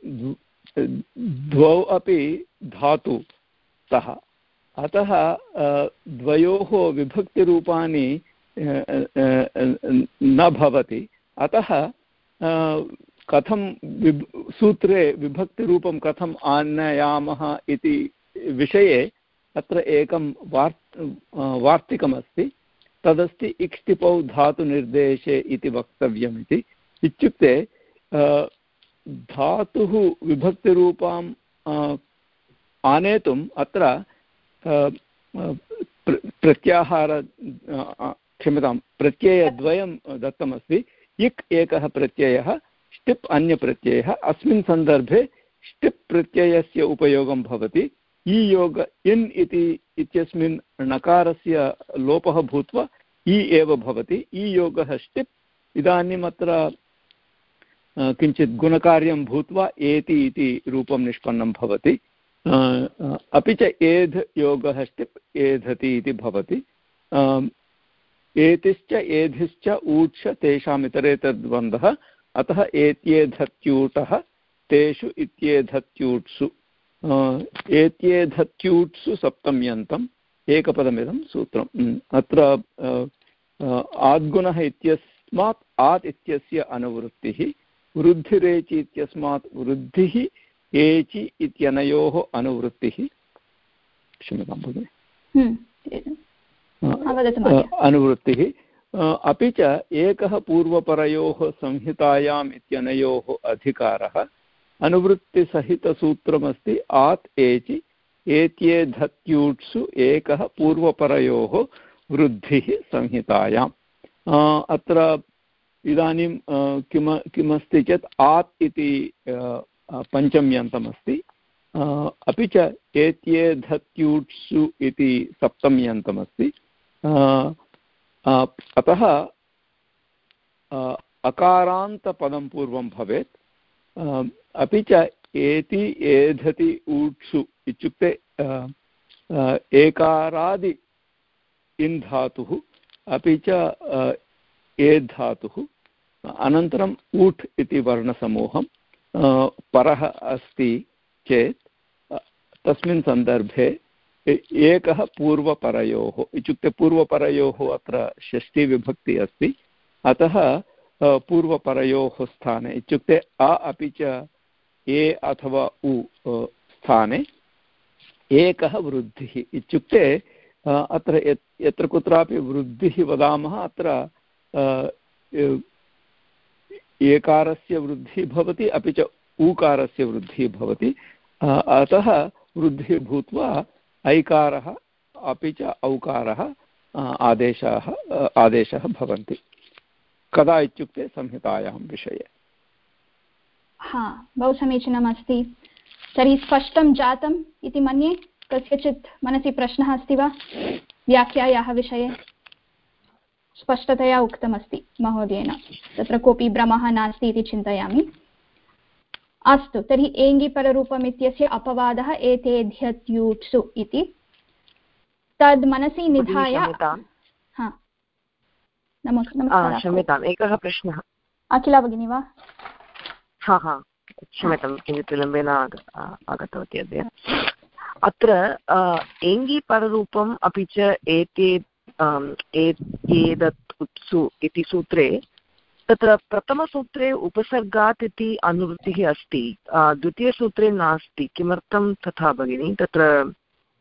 द्वौ अपि धातु स्तः, अतः द्वयोः विभक्तिरूपाणि न भवति। अतः कथं विभ सूत्रे विभक्तिरूपं कथम् आनयामः इति विषये अत्र एकं वार् वार्तिकमस्ति। तदस्ति इक्ष्टिपौ धातुनिर्देशे इति वक्तव्यमिति। इत्युक्ते धातुः विभक्तिरूपां आनेतुम् अत्र प्रत्याहार क्षम्यतां प्रत्ययद्वयं दत्तमस्ति। इक् एकः प्रत्ययः, ष्टिप् अन्यप्रत्ययः। अस्मिन् सन्दर्भे ष्टिप् प्रत्ययस्य उपयोगं भवति। ई योग इन् इति इत्यस्मिन् नकारस्य लोपः भूत्वा ई एव भवति। ई योगः ष्टिप्। इदानीम् अत्र किञ्चित् गुणकार्यं भूत्वा एति इति रूपं निष्पन्नं भवति। अपि च एध् योगः ष्टिप् एधति इति भवति। एतिश्च एधिश्च ऊट्च तेषाम् इतरेतद्वन्द्वः, अतः एत्येधत्यूटः तेषु इत्येधत्यूट्सु। एत्येधत्यूट्सु सप्तम्यन्तम् एकपदमिदं सूत्रम्। अत्र आद्गुणः इत्यस्मात् आत् इत्यस्य अनुवृत्तिः, वृद्धिरेचि इत्यस्मात् वृद्धिः एचि इत्यनयोः अनुवृत्तिः। क्षम्यतां भगिनि, अनुवृत्तिः। अपि च एकः पूर्वपरयोः संहितायाम् इत्यनयोः अधिकारः। अनुवृत्तिसहितसूत्रमस्ति आत् एचि एत्येधत्यूट्सु एकः पूर्वपरयोः वृद्धिः संहितायाम्। अत्र इदानीं किम किमस्ति चेत् आत् इति पञ्चम्यन्तमस्ति, अपि च एत्येधत्यूट्सु इति सप्तम्यन्तमस्ति। अतः अकारान्तपदं पूर्वं भवेत्। अपि च एति एधति ऊट्सु इत्युक्ते एकारादि इन् धातुः, अपि च एध् धातुः, अनन्तरम् ऊट् इति वर्णसमूहं परः अस्ति चेत् तस्मिन् सन्दर्भे एकः पूर्वपरयोः इत्युक्ते पूर्वपरयोः अत्र षष्ठीविभक्ति अस्ति। अतः पूर्वपरयोः स्थाने इत्युक्ते अ अपि च ए अथवा उ स्थाने एकः वृद्धिः इत्युक्ते अत्र यत्र कुत्रापि वृद्धिः वदामः अत्र एकारस्य वृद्धिः भवति अपि च ऊकारस्य वृद्धिः भवति, अतः वृद्धिः भूत्वा ऐकारः अपि च औकारः आदेशाः आदेशः भवन्ति। कदा इत्युक्ते संहितायां विषये। हा, बहु समीचीनम् अस्ति। तर्हि स्पष्टं जातम् इति मन्ये। कस्यचित् मनसि प्रश्नः अस्ति वा व्याख्यायाः विषये? स्पष्टतया उक्तमस्ति महोदयेन, तत्र कोऽपि भ्रमः नास्ति इति चिन्तयामि। अस्तु, तर्हि एङ्गिपररूपम् इत्यस्य अपवादः एतेध्यत्यूत्सु इति, तद् मनसि निधाय। क्षम्यताम्, एकः प्रश्नः। अखिला भगिनी वा? हा हा क्षम्यतां, किञ्चित् विलम्बेन आगतवती अद्य। अत्र एङ्गिपररूपम् अपि च एते एतत् उत्सु इति सूत्रे, तत्र प्रथमसूत्रे उपसर्गात् इति अनुवृत्तिः अस्ति, द्वितीयसूत्रे नास्ति। किमर्थं तथा भगिनी? तत्र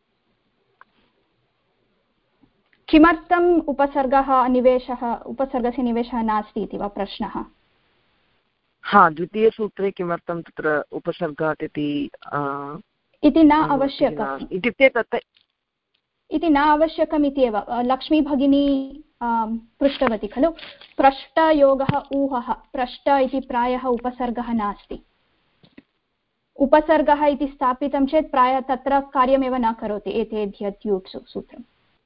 किमर्थम् उपसर्गः निवेशः उपसर्गस्य निवेशः नास्ति इति वा प्रश्नः? हा, द्वितीयसूत्रे किमर्थं तत्र उपसर्गात् इति इति न आवश्यकम् इत्युक्ते तत् इति न आवश्यकम् इति एव लक्ष्मी भगिनी पृष्टवती खलु। प्रष्टयोगः ऊहः, प्रष्ट इति प्रायः उपसर्गः नास्ति। उपसर्गः इति स्थापितं चेत् प्रायः तत्र कार्यमेव न करोति एतेध्यत्यूत्सु सूत्रम्।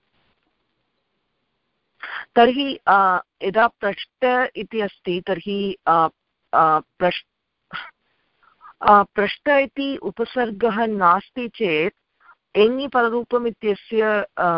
तर्हि यदा पृष्ट इति अस्ति तर्हि पृष्ट पृष्ट इति उपसर्गः नास्ति चेत् एङ्गिपररूपम् इत्यस्य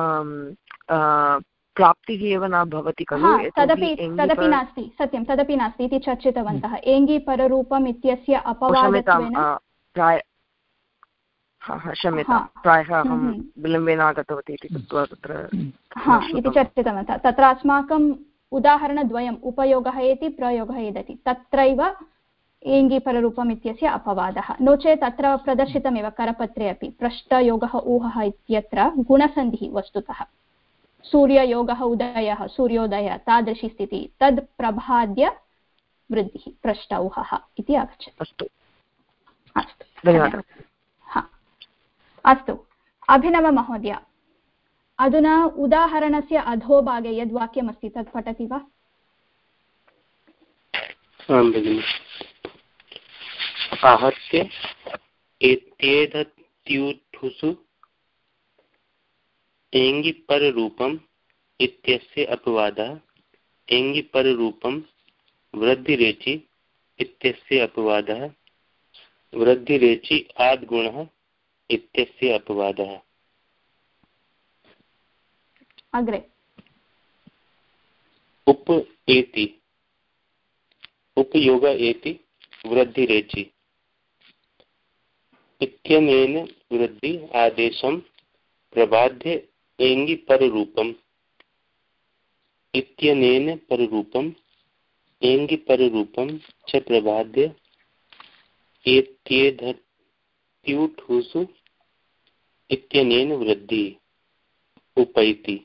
प्राप्तिः एव न भवति खलु। तदपि तदपि नास्ति, सत्यं, तदपि नास्ति इति चर्चितवन्तः। एङ्गिपररूपम् इत्यस्य अपवादत्वेन प्राय क्षम्यतां, प्रायः अहं विलम्बेन आगतवती इति कृत्वा तत्र इति चर्चितवन्तः। तत्र अस्माकम् उदाहरणद्वयम्, उपयोगः एति, प्रयोगः एदति, तत्रैव एङ्गिपररूपम् इत्यस्य अपवादः। नो चेत् अत्र प्रदर्शितमेव करपत्रे अपि, पृष्टयोगः ऊहः इत्यत्र गुणसन्धिः वस्तुतः, सूर्ययोगः उदयः, सूर्योदयः, तादृशी स्थितिः, तद् प्रभाद्य वृद्धिः पृष्टौहः इति आगच्छति। अस्तु अस्तु, धन्यवादः। हा, अस्तु, अभिनवमहोदय, अधुना उदाहरणस्य अधोभागे यद् वाक्यमस्ति तत् पठति वा? आं भगिनि। आहत्य एत्येतत्यूत्सु एङ्गिपररूपम् इत्यस्य अपवादः एङ्गिपररूपं वृद्धिरेचि इत्यस्य अपवादः वृद्धिरेचि आद्गुणः इत्यस्य अपवादः। अग्रे उप एति उपयोग एति वृद्धिरेचि इत्यनेन वृद्धि आदेशं प्रबाध्य एङ्गिपररूपम् इत्यनेन पररूपम् एङ्गिपररूपं च प्रबाध्य एत्येतत्यूत्सु इत्यनेन वृद्धि उपैति।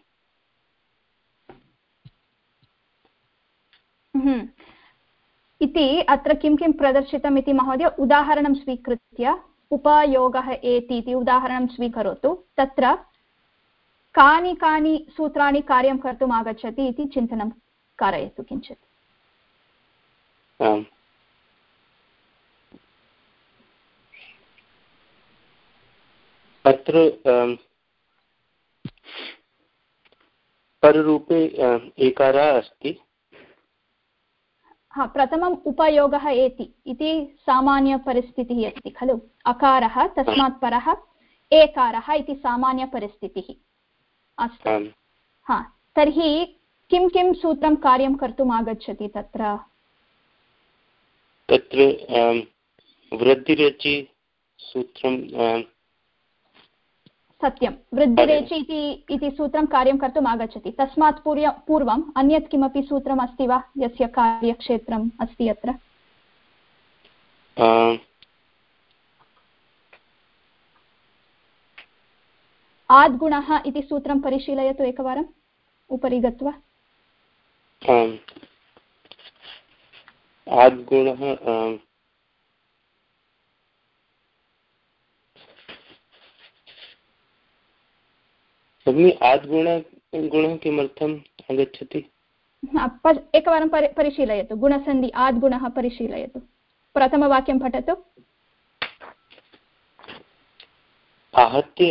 इति अत्र किं किं प्रदर्शितम् इति महोदय उदाहरणं स्वीकृत्य उपयोगः एति इति उदाहरणं स्वीकरोतु। तत्र कानि कानि सूत्राणि कार्यं कर्तुम् आगच्छति इति चिन्तनं कारयतु किञ्चित्। अत्र पररूपे एकारः अस्ति। हा, प्रथमम् उपयोगः एति इति सामान्यपरिस्थितिः अस्ति खलु। अकारः तस्मात् परः एकारः इति सामान्यपरिस्थितिः। अस्तु, हा, तर्हि किं किं सूत्रं कार्यं कर्तुम् आगच्छति तत्र? तत्र वृद्धिरेचि सूत्रं। सत्यं, वृद्धिरेचि इति सूत्रं कार्यं कर्तुम् आगच्छति। तस्मात् पूर्व पूर्वम् अन्यत् किमपि सूत्रम् अस्ति वा यस्य कार्यक्षेत्रम् अस्ति अत्र? आद्गुणः इति सूत्रं परिशीलयतु एकवारम् उपरि गत्वा। आद्गुणः भगिनी आद्गुणः गुणः किमर्थम् आगच्छति? एकवारं परिशीलयतु, गुणसन्धि आद्गुणः परिशीलयतु, प्रथमवाक्यं पठतु। आहत्य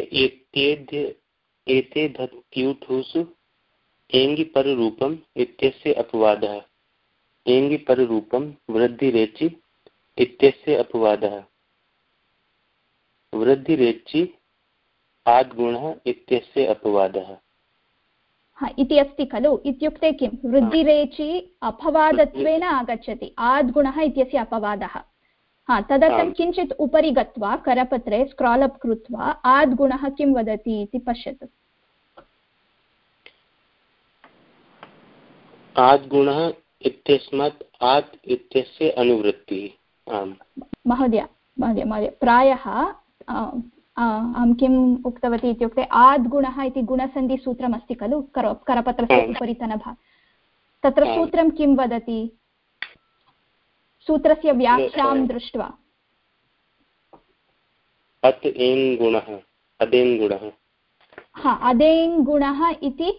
एते धत्यूठुषु एङि पररूपम् इत्यस्य अपवादः। एङि पररूपं वृद्धिरेचि इत्यस्य अपवादः। वृद्धिरेचि आद्गुणः इत्यस्य अपवादः। हा इति अस्ति खलु, इत्युक्ते किं, वृद्धिरेचि अपवादत्वेन आगच्छति, आद्गुणः इत्यस्य अपवादः। हा तदर्थं किञ्चित् उपरि गत्वा करपत्रे स्क्राल् अप् कृत्वा आद्गुणः किं वदति इति पश्यतु। आद्गुणः इत्यस्मात् आत् इत्यस्य अनुवृत्तिः। आम् महोदय महोदय महोदय प्रायः अहं किम् उक्तवती इत्युक्ते आद्गुणः इति गुणसन्धिसूत्रम् अस्ति खलु कर करपत्रस्य उपरितनभागे, तत्र सूत्रं किं वदति? सूत्रस्य व्याख्यां दृष्ट्वा अत् एङ् गुणः अदेङ् गुणः हा अदेङ् गुणः इति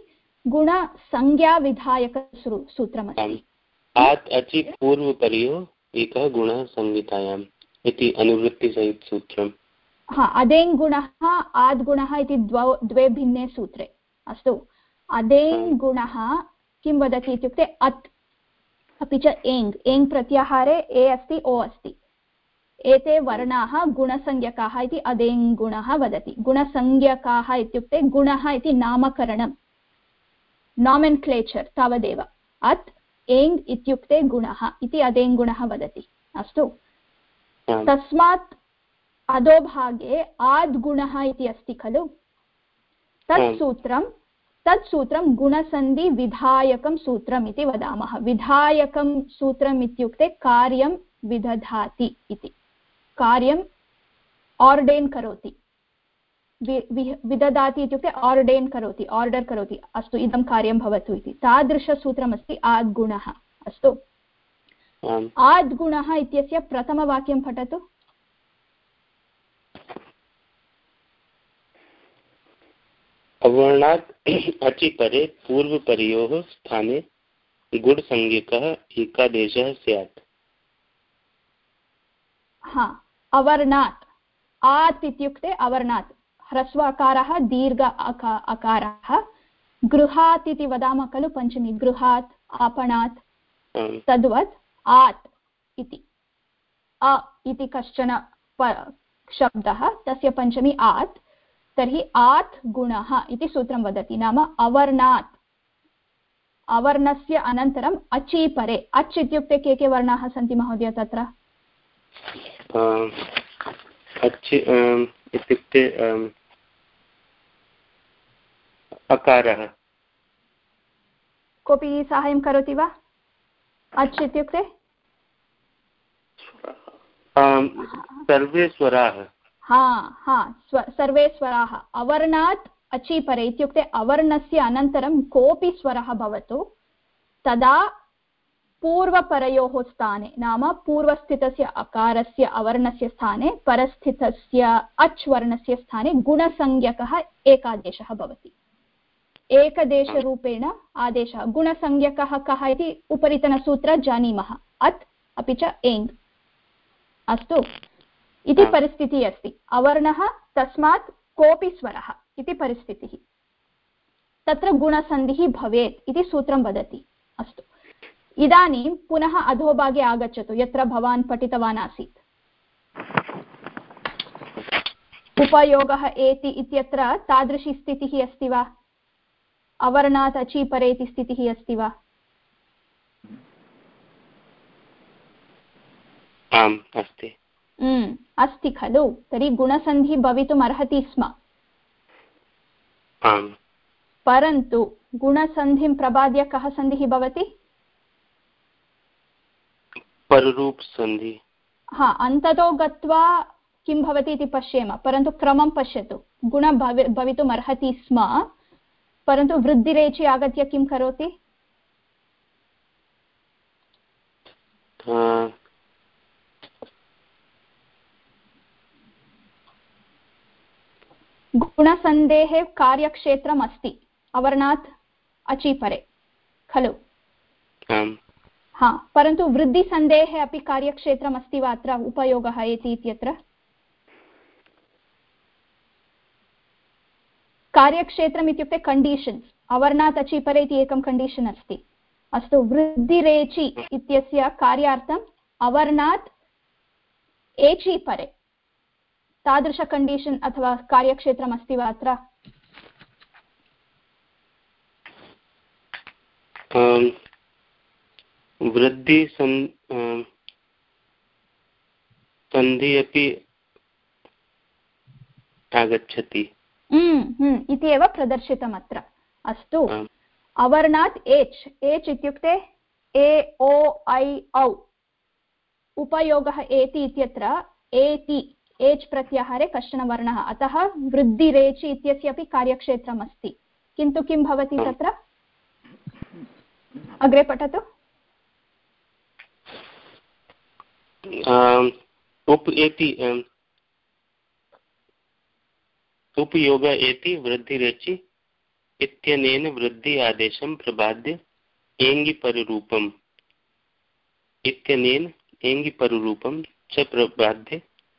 गुणसंज्ञाविधायकसूत्रमस्ति। आत् अचि पूर्वपर्यो एकः गुणः संहितायाम् इति अनुवृत्तिसहितसूत्रम्। हा अदेङ् गुणः आद्गुणः इति द्वौ द्वे भिन्ने सूत्रे। अस्तु, अदेङ् गुणः किं वदति इत्युक्ते अत् अपि च एङ् एङ् प्रत्याहारे ए अस्ति ओ अस्ति, एते वर्णाः गुणसंज्ञकाः इति अदेङ् गुणः वदति। गुणसंज्ञकाः इत्युक्ते गुणः इति नामकरणं, नामेन्क्लेचर् तावदेव। अत् एङ् इत्युक्ते गुणः इति अदेङ् गुणः वदति। अस्तु, तस्मात् अधोभागे आद्गुणः इति अस्ति खलु, तत् सूत्रं तत् सूत्रं गुणसन्धिविधायकं सूत्रम् इति वदामः। विधायकं सूत्रम् इत्युक्ते कार्यं विदधाति इति, कार्यम् आर्डेन् करोति। विदधाति इत्युक्ते आर्डेन् करोति, आर्डर् करोति, अस्तु इदं कार्यं भवतु इति, तादृशसूत्रमस्ति आद्गुणः। अस्तु, आद्गुणः इत्यस्य प्रथमवाक्यं पठतु। अवर्णात् अचि परे पूर्वपरयोः स्थाने गुणसंज्ञकः एकादेशः स्यात्। हा अवर्णात्, आत् इत्युक्ते अवर्णात्, ह्रस्व अकारः दीर्घ अका अकारः, गृहात् इति वदामः खलु पञ्चमी, गृहात् आपणात्, तद्वत् आत् इति अ इति कश्चन शब्दः, तस्य पञ्चमी आत्, तर्हि आत् गुणः इति सूत्रं वदति। नाम अवर्णात्, अवर्णस्य अनन्तरम् अचि परे, अच् इत्युक्ते के के वर्णाः सन्ति महोदय तत्र? अच् इत्युक्ते अकारः। कोऽपि साहाय्यं करोति वा? अच् इत्युक्ते सर्वे स्वराः। हा हा स्व सर्वे स्वराः। अवर्णात् अचि परे इत्युक्ते अवर्णस्य अनन्तरं कोऽपि स्वरः भवतु, तदा पूर्वपरयोः स्थाने, नाम पूर्वस्थितस्य अकारस्य अवर्णस्य स्थाने परस्थितस्य अच् वर्णस्य स्थाने गुणसंज्ञकः एकादेशः भवति। एकदेशरूपेण आदेशः। गुणसंज्ञकः कः इति उपरितनसूत्रात् जानीमः, अत् अपि च एङ्। अस्तु, इति परिस्थितिः अस्ति। अवर्णः तस्मात् कोऽपि स्वरः इति परिस्थितिः, तत्र गुणसन्धिः भवेत् इति सूत्रं वदति। अस्तु, इदानीं पुनः अधोभागे आगच्छतु, यत्र भवान् पठितवान् आसीत्। उपयोगः एति इत्यत्र तादृशी स्थितिः अस्ति वा? अवर्णात् अचि परे इति स्थितिः अस्ति वा? आम् अस्ति। Mm, अस्ति खलु, तर्हि गुणसन्धिः भवितुम् अर्हति स्म। आम्, परन्तु गुणसन्धिं प्रबाद्य कः सन्धिः भवति? पररूपसन्धिः। हा, अन्ततो गत्वा किं भवति इति पश्येम, परन्तु क्रमं पश्यतु। गुण भवि भवितुम् अर्हति स्म, परन्तु वृद्धिरेचि आगत्य किं करोति? गुणसन्धेः कार्यक्षेत्रम् अस्ति अवर्णात् अचि परे खलु? हा, परन्तु वृद्धिसन्धेः अपि कार्यक्षेत्रम् अस्ति वा अत्र उपयोगः एति इत्यत्र? कार्यक्षेत्रम् इत्युक्ते कण्डीशन्स्, अवर्णात् अचि परे इति एकं कण्डीशन् अस्ति। अस्तु, वृद्धिरेचि इत्यस्य कार्यार्थम् अवर्णात् एचि परे तादृश कण्डीशन् अथवा कार्यक्षेत्रम् अस्ति वा अत्र? वृद्धि सन्धि अपि आगच्छति इति एव प्रदर्शितम् अत्र। अस्तु, अवर्णात् एच्, एच् इत्युक्ते ए ओ ऐ औ, उपयोगः एति इत्यत्र एति एच् प्रत्याहारे कश्चन वर्णः, अतः वृद्धिरेचि इत्यस्य अपि कार्यक्षेत्रम् अस्ति। किन्तु किं भवति तत्र? अग्रे पठतु। उप एति उपयोग एति वृद्धिरेचि इत्यनेन वृद्धि आदेशं प्रबाद्य एङ्गिपररूपम् इत्यनेन एङ्गिपररूपं च प्रबाद्य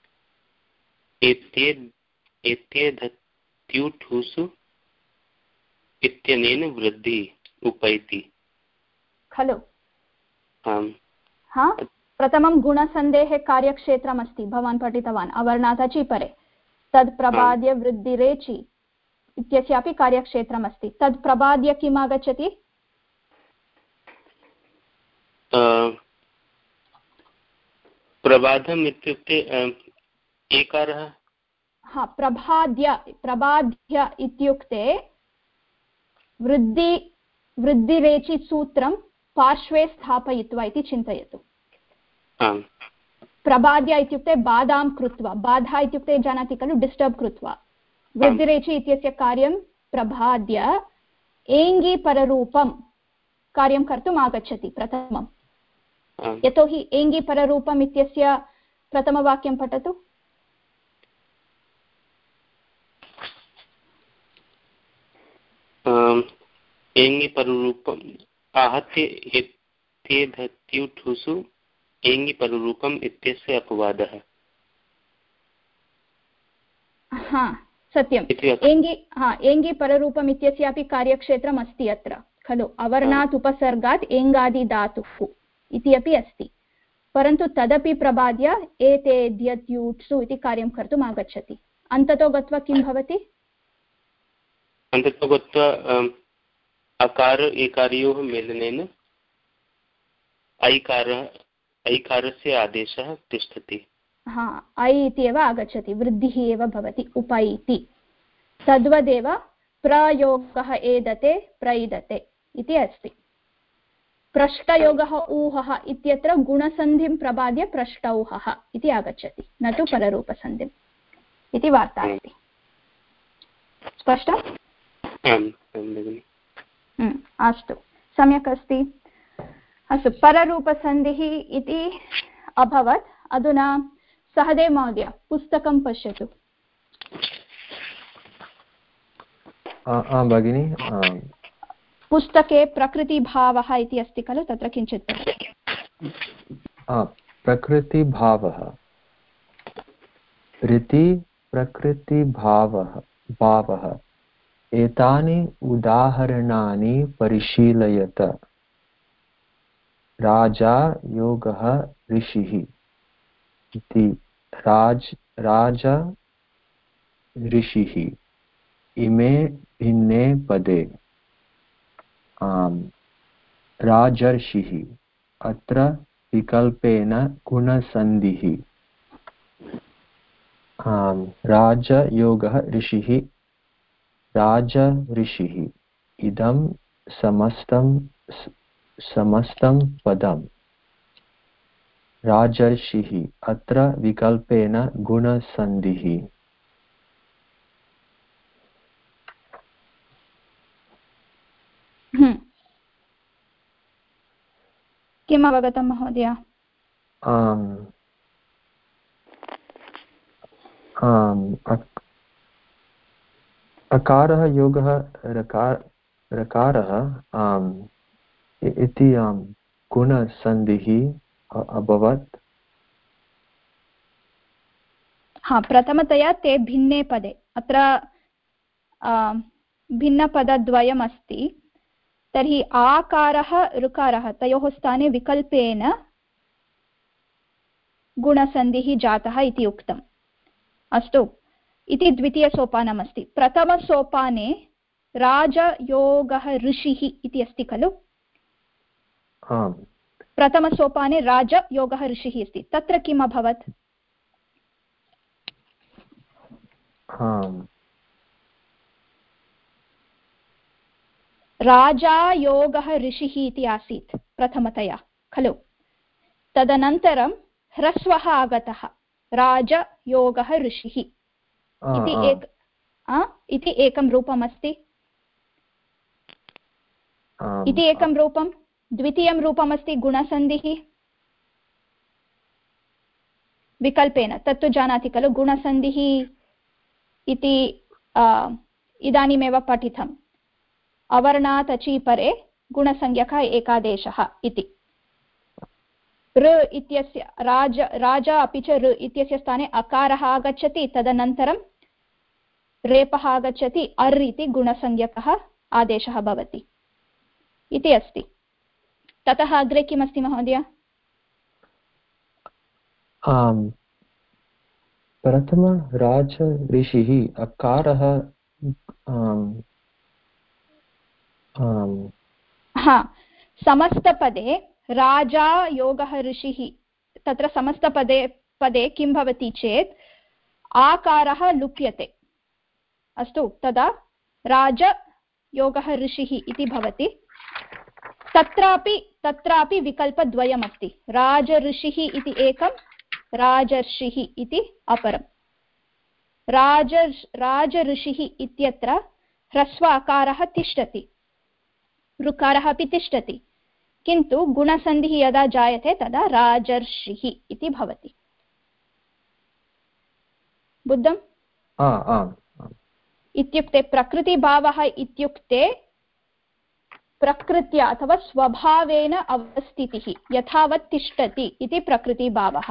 एत्येधत्युठुषु इत्यनेन वृद्धि उपैति खलु? आम्। हा, प्रथमं गुणसन्धेः कार्यक्षेत्रम् अस्ति, भवान् पठितवान्, अवर्णात् अचि परे, तद् प्रबाद्य वृद्धिरेचि इत्यस्यापि कार्यक्षेत्रम् अस्ति। तद् प्रबाद्य किम् आगच्छति? प्रबाधम् इत्युक्ते एकारः। हा, प्रबाद्य, प्रबाद्य इत्युक्ते वृद्धि वृद्धिरेचि सूत्रं पार्श्वे स्थापयित्वा इति चिन्तयतु। प्रबाद्य इत्युक्ते बाधां कृत्वा, बाधा इत्युक्ते जानाति खलु, डिस्टर्ब् कृत्वा। वृद्धिरेचि इत्यस्य कार्यं प्रबाद्य एङ्गिपररूपं कार्यं कर्तुम् आगच्छति प्रथमं। यतोहि एङ्गिपररूपम् इत्यस्य प्रथमवाक्यं पठतु। एङ्गिपररूपम् आहत्य एत्येधत्युठुषु एङ्गिपररूपम् इत्यस्य अपवादः। हा, सत्यम्। एङ्गि हा एङ्गिपररूपम् इत्यस्यापि कार्यक्षेत्रम् अस्ति अत्र खलु। अवर्णात् उपसर्गात् एङ्गादिधातुः इति अपि अस्ति, परन्तु तदपि प्रबाद्य एतेद्यत्युट्सु इति कार्यं कर्तुम् आगच्छति। अन्ततो गत्वा किं भवति? अन्ततो गत्वा अकार एकारयोः मेलनेन ऐकारः ऐकारस्य आदेशः तिष्ठति। हा, ऐ इति एव आगच्छति, वृद्धिः एव भवति, उपैति। तद्वदेव प्रयोगः एदते प्रैदते इति अस्ति। पृष्ठयोगः ऊहः इत्यत्र गुणसन्धिं प्रबाद्य पृष्ठौहः इति आगच्छति, न तु पररूपसन्धिम् इति वार्ता अस्ति। स्पष्टम्? अस्तु, सम्यक् अस्ति। अस्तु, पररूपसन्धिः इति अभवत्। अधुना सहदेव महोदय पुस्तकं पश्यतु। भगिनी, पुस्तके प्रकृतिभावः इति अस्ति खलु, तत्र किञ्चित् प्रकृतिभावः रीति प्रकृतिभावः भावः एतानि उदाहरणानि परिशीलयत। राजा योगः ऋषिः इति राज राजा ऋषिः इमे भिन्ने पदे। आम्, राजर्षिः अत्र विकल्पेन गुणसन्धिः। आम्, राजयोगः ऋषिः राज ऋषिः इदं समस्तं समस्तं पदम्। राजर्षिः अत्र विकल्पेन गुणसन्धिः। किम् अवगतं महोदय? आम् आम् अकारः योगः रकार रकारः आम् इति आम् गुणसन्धिः अभवत्। हा, प्रथमतया ते भिन्ने पदे, अत्र भिन्नपदद्वयम् अस्ति, तर्हि आकारः ऋकारः तयोः स्थाने विकल्पेन गुणसन्धिः जातः इति उक्तम्। अस्तु, इति द्वितीयसोपानमस्ति। प्रथमसोपाने राजयोगः ऋषिः इति अस्ति खलु? प्रथमसोपाने राजयोगः ऋषिः अस्ति, तत्र किम् अभवत्? राजायोगः ऋषिः इति आसीत् प्रथमतया खलु? तदनन्तरं ह्रस्वः आगतः, राजयोगः ऋषिः इति एक इति एकं रूपमस्ति। इति एकं रूपं। द्वितीयं रूपमस्ति गुणसन्धिः विकल्पेन, तत्तु जानाति खलु? गुणसन्धिः इति इदानीमेव पठितम्। अवर्णात् अचि परे गुणसंज्ञकः एकादेशः इति। ऋ इत्यस्य राज राजा अपि च ऋ इत्यस्य स्थाने अकारः आगच्छति, तदनन्तरं रेपः आगच्छति, अर् इति गुणसंज्ञकः आदेशः भवति इति अस्ति। ततः अग्रे किमस्ति महोदय? आम्, प्रथम राज ऋषिः अकारः हा, समस्तपदे राजा योगः ऋषिः, तत्र समस्तपदे पदे किं भवति चेत् आकारः लुप्यते। अस्तु, तदा राजयोगः ऋषिः इति भवति। तत्रापि तत्रापि विकल्पद्वयमस्ति, राजऋषिः इति एकं, राजर्षिः इति अपरं। राज राजऋषिः इत्यत्र ह्रस्व आकारः तिष्ठति, ऋकारः अपि तिष्ठति, किन्तु गुणसन्धिः यदा जायते तदा राजर्षिः इति भवति। बुद्धम्? इत्युक्ते प्रकृतिभावः इत्युक्ते प्रकृत्या अथवा स्वभावेन अवस्थितिः, यथावत् तिष्ठति इति प्रकृतिभावः।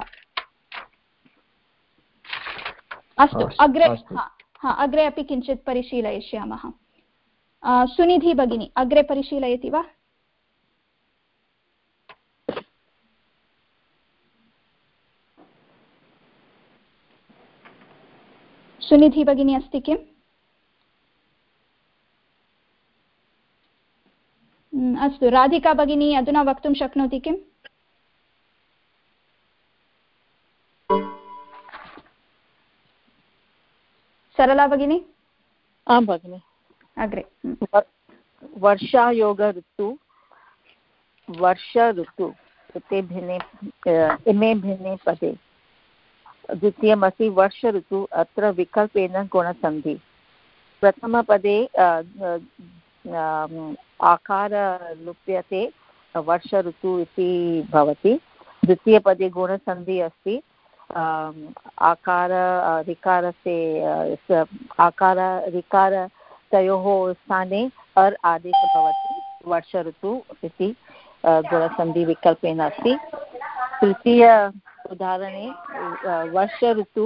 अस्तु, अग्रे हा हा अग्रे अपि किञ्चित् परिशीलयिष्यामः। सुनिधि भगिनी अग्रे परिशीलयति वा? सुनिधि भगिनी अस्ति किम्? अस्तु, राधिका भगिनी अधुना वक्तुं शक्नोति किम्? सरला भगिनी? आं भगिनि, अग्रे। वर्षायोग ऋतु, वर्ष ऋतु ते भिन्ने इमे भिन्ने पदे। द्वितीयमस्ति वर्ष ऋतु, अत्र विकल्पेन गुणसन्धि। प्रथमपदे आकार लुप्यते, वर्ष ऋतु इति भवति। द्वितीयपदे गुणसन्धि अस्ति, आकार ऋकारस्य आकार ऋकार तयोः स्थाने अर् आदेशः भवति, वर्ष ऋतु इति गुणसन्धि विकल्पेन अस्ति। तृतीय उदाहरणे वर्ष ऋतु,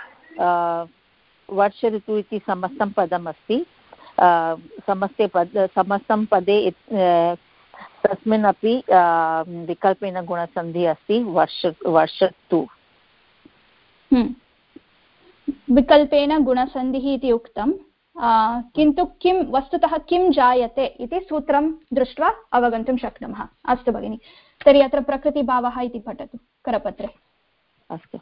वर्ष ऋतु इति समस्तं पदम् अस्ति। समस्ते पद समस्तं पदे तस्मिन् अपि विकल्पेन गुणसन्धिः अस्ति, वर्ष वर्षतु। विकल्पेन गुणसन्धिः इति उक्तं, किन्तु किं वस्तुतः किं जायते इति सूत्रं दृष्ट्वा अवगन्तुं शक्नुमः। अस्तु भगिनि, तर्हि अत्र प्रकृतिभावः इति पठतु करपत्रे। अस्तु,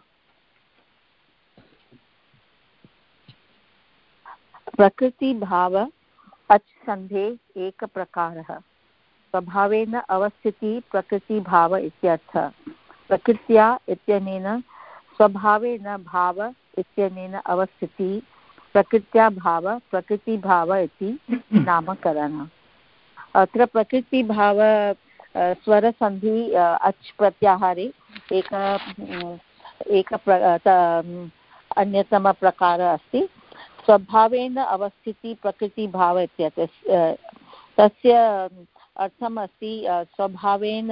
प्रकृतिभाव अच् सन्धेः एकप्रकारः, स्वभावेन अवस्थितिः प्रकृतिभाव इत्यर्थः। प्रकृत्या इत्यनेन स्वभावेन भाव इत्यनेन अवस्थितिः प्रकृत्या भाव प्रकृतिभाव इति नामकरणम्। अत्र प्रकृतिभाव स्वरसन्धि अच् प्रत्याहारे एक एक अन्यतमप्रकारः अस्ति स्वभावेन अवस्थिति प्रकृतिभाव इत्यस्य तस्य अर्थम् अस्ति स्वभावेन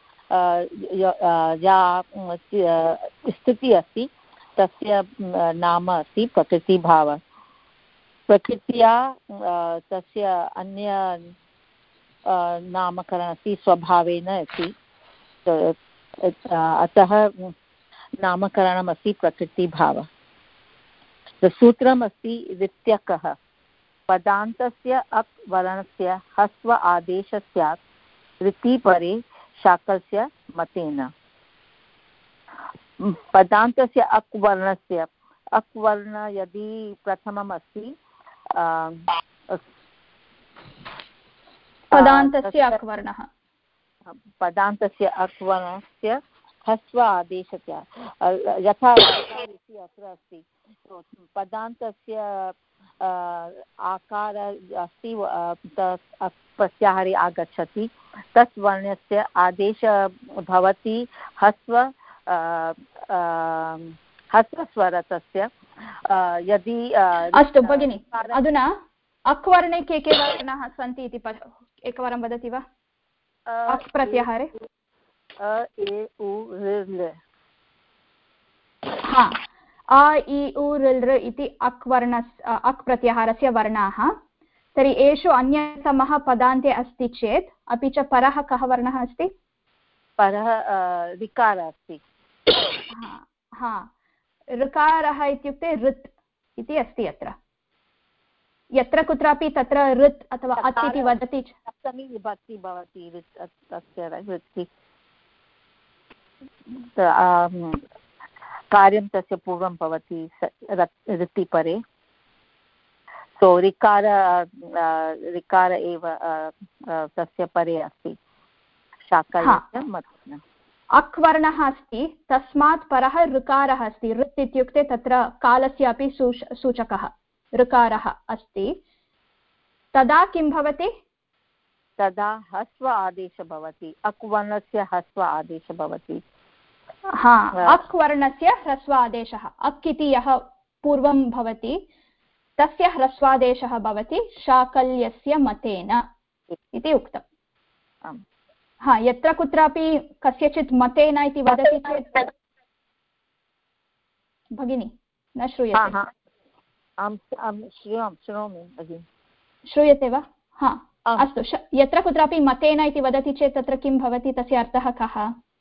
या स्थितिः अस्ति तस्य नाम अस्ति प्रकृतिभावः प्रकृत्या तस्य अन्य नामकरणम् अस्ति स्वभावेन इति अतः नामकरणमस्ति प्रकृतिभावः सूत्रमस्ति ऋत्यकः पदान्तस्य अक् वर्णस्य ह्रस्व आदेशः स्यात् ऋतिपरे शाकलस्य मतेन पदान्तस्य अक् वर्णस्य अक् वर्ण यदि प्रथमम् अस्ति पदान्तस्य अक् वर्णः पदान्तस्य अक् वर्णस्य ह्रस्व आदेशः यथा इति अत्र अस्ति पदान्तस्य आकार अस्ति प्रत्याहारे आगच्छति तत् वर्णस्य आदेशः भवति ह्रस्व ह्रस्वस्वरतस्य यदि अस्तु भगिनि अधुना अक् वर्णे के के वर्णाः सन्ति इति एकवारं वदति वा अक् प्रत्याहारे अ ए उ ऋ हा अ इ उ ऋ इति अक् वर्णस् अक् प्रत्याहारस्य वर्णाः तर्हि एषु अन्यतमः पदान्ते अस्ति चेत् अपि च परः कः वर्णः अस्ति परः ऋकारः अस्ति हा ऋकारः इत्युक्ते ऋत् इति अस्ति अत्र यत्र कुत्रापि तत्र ऋत् अथवा अत् इति वदति सप्तमी विभक्ति भवति ऋत् तस्य ऋत् कार्यं तस्य पूर्वं भवति ऋतिपरे सो ऋकार ऋकार एव तस्य परे अस्ति शाकलस्य मतेन अक् वर्णः अस्ति तस्मात् परः ऋकारः अस्ति ऋत् इत्युक्ते तत्र कालस्य अपि सूचकः ऋकारः अस्ति तदा किं भवति तदा ह्रस्व आदेशः भवति अक् वर्णस्य ह्रस्व आदेशः भवति हा अक् वर्णस्य ह्रस्व आदेशः अक् इति यः पूर्वं भवति तस्य ह्रस्वादेशः भवति शाकल्यस्य मतेन इति उक्तम् हा यत्र कुत्रापि कस्यचित् मतेन इति वदति चेत् भगिनी न श्रूयते श्रूयते वा हा अस्तु यत्र कुत्रापि मतेन इति वदति चेत् तत्र किं भवति तस्य अर्थः कः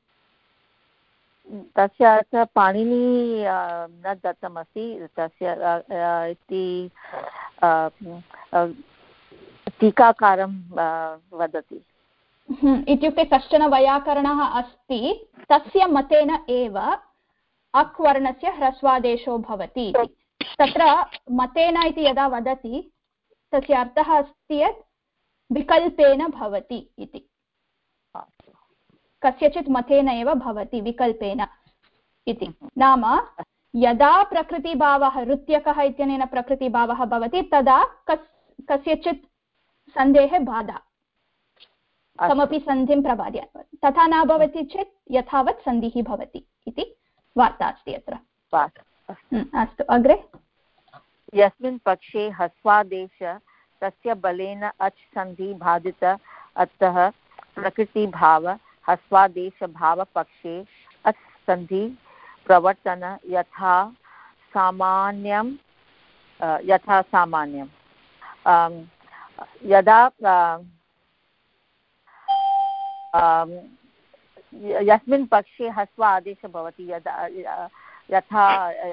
तस्य अर्थः पाणिनि न दत्तमस्ति तस्य इति टीकाकारं वदति इत्युक्ते कश्चन वैयाकरणः अस्ति तस्य मतेन एव अक् वर्णस्य ह्रस्वादेशो भवति इति तत्र मतेन इति यदा वदति तस्य अर्थः अस्ति यत् विकल्पेन भवति इति कस्यचित् मतेन एव भवति विकल्पेन इति नाम यदा प्रकृतिभावः ऋत्यकः इत्यनेन प्रकृतिभावः भवति तदा कस् कस्यचित् सन्धेः बाधा कमपि सन्धिं प्रबाद्य तथा न भवति चेत् यथावत् सन्धिः भवति इति वार्ता अस्ति अत्र अस्तु अग्रे यस्मिन् पक्षे ह्रस्वादेश तस्य बलेन अच् सन्धि बाधित अतः प्रकृतिभाव ह्रस्वादेशभावपक्षे अच् सन्धि प्रवर्तन यथा सामान्यं यथा सामान्यं यदा यस्मिन् पक्षे ह्रस्व आदेशः भवति यदा यथा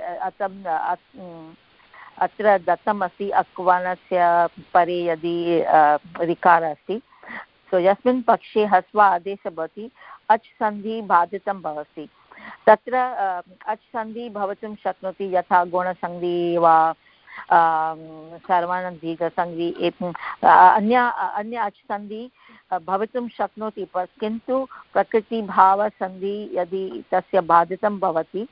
अत्र दत्तमस्ति अक् वर्णस्य परे यदि ऋकारः अस्ति सो यस्मिन् पक्षे ह्रस्व आदेशः भवति अच् सन्धि बाधितं भवति तत्र अच् सन्धि भवितुं शक्नोति यथा गुणसन्धि वा सर्वणदीर्घसन्धि अन्य अन्य अच् सन्धि भवितुं शक्नोति किन्तु प्रकृतिभावसन्धि यदि तस्य बाधितं भवति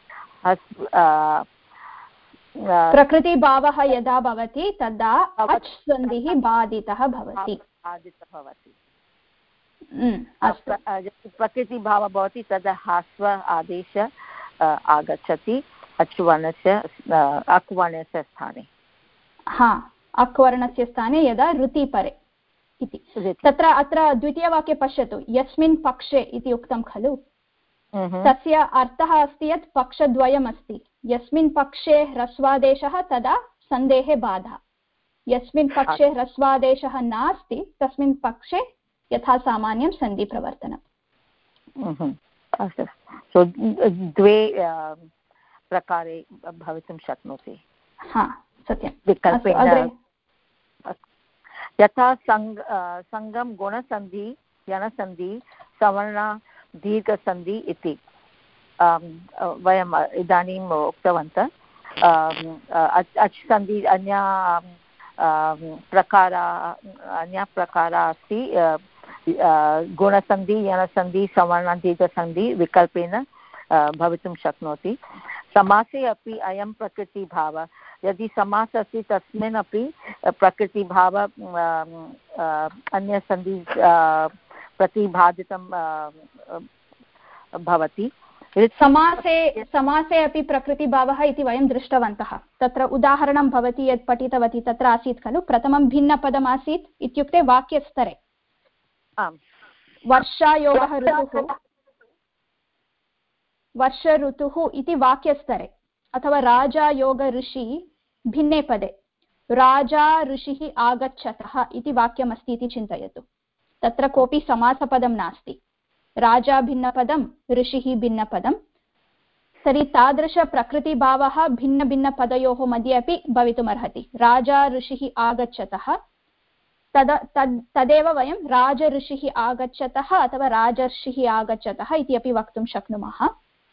प्रकृतिभावः यदा भवति तदा अच् सन्धिः बाधितः भवति बाधितः भवति प्रकृतिभावः भवति तदा ह्रस्व आदेश आगच्छति अचुवर्णस्य अक्वर्णस्य स्थाने। हा, अक्वर्णस्य स्थाने यदा ऋति परे इति। तत्र अत्र द्वितीयवाक्ये पश्यतु, यस्मिन् पक्षे इति उक्तं खलु, तस्य अर्थः अस्ति यत् पक्षद्वयम् अस्ति। यस्मिन् पक्षे ह्रस्वादेशः तदा सन्धेः बाधा, यस्मिन् पक्षे ह्रस्वादेशः नास्ति तस्मिन् पक्षे यथा सामान्यं सन्धिप्रवर्तनम्। अस्तु, द्वे प्रकारे भवितुं शक्नोति। हा, सत्यं। विकल्पेन यथा सङ्ग सङ्गं गुणसन्धि, जनसन्धि, सवर्ण दीर्घसन्धि इति वयम् इदानीम् उक्तवन्तः। अच् सन्धि अन्या प्रकारा अन्या प्रकारा अस्ति गुणसन्धि, यणसन्धि, सवर्ण दीर्घसन्धि विकल्पेन भवितुं शक्नोति। समासे अपि अयं प्रकृतिभावः, यदि समासः अस्ति तस्मिन् अपि प्रकृतिभावः अन्यसन्धि प्रतिपादितं भवति। समासे समासे अपि प्रकृतिभावः इति वयं दृष्टवन्तः। तत्र उदाहरणं भवती यत् पठितवती तत्र आसीत् खलु, प्रथमं भिन्नपदम् आसीत् इत्युक्ते वाक्यस्तरे। आम्, वर्षायोगः ऋतुः, वर्ष ऋतुः इति वाक्यस्तरे, अथवा राजा योग ऋषि भिन्ने पदे राजा ऋषिः आगच्छतः इति वाक्यमस्ति इति चिन्तयतु। तत्र कोऽपि समासपदं नास्ति, राजा भिन्नपदं, ऋषिः भिन्नपदं। तर्हि तादृशप्रकृतिभावः भिन्नभिन्नपदयोः मध्ये अपि भवितुमर्हति। राजा ऋषिः आगच्छतः, तद तद् तदेव वयं राजऋषिः आगच्छतः अथवा राजर्षिः आगच्छतः इति अपि वक्तुं शक्नुमः।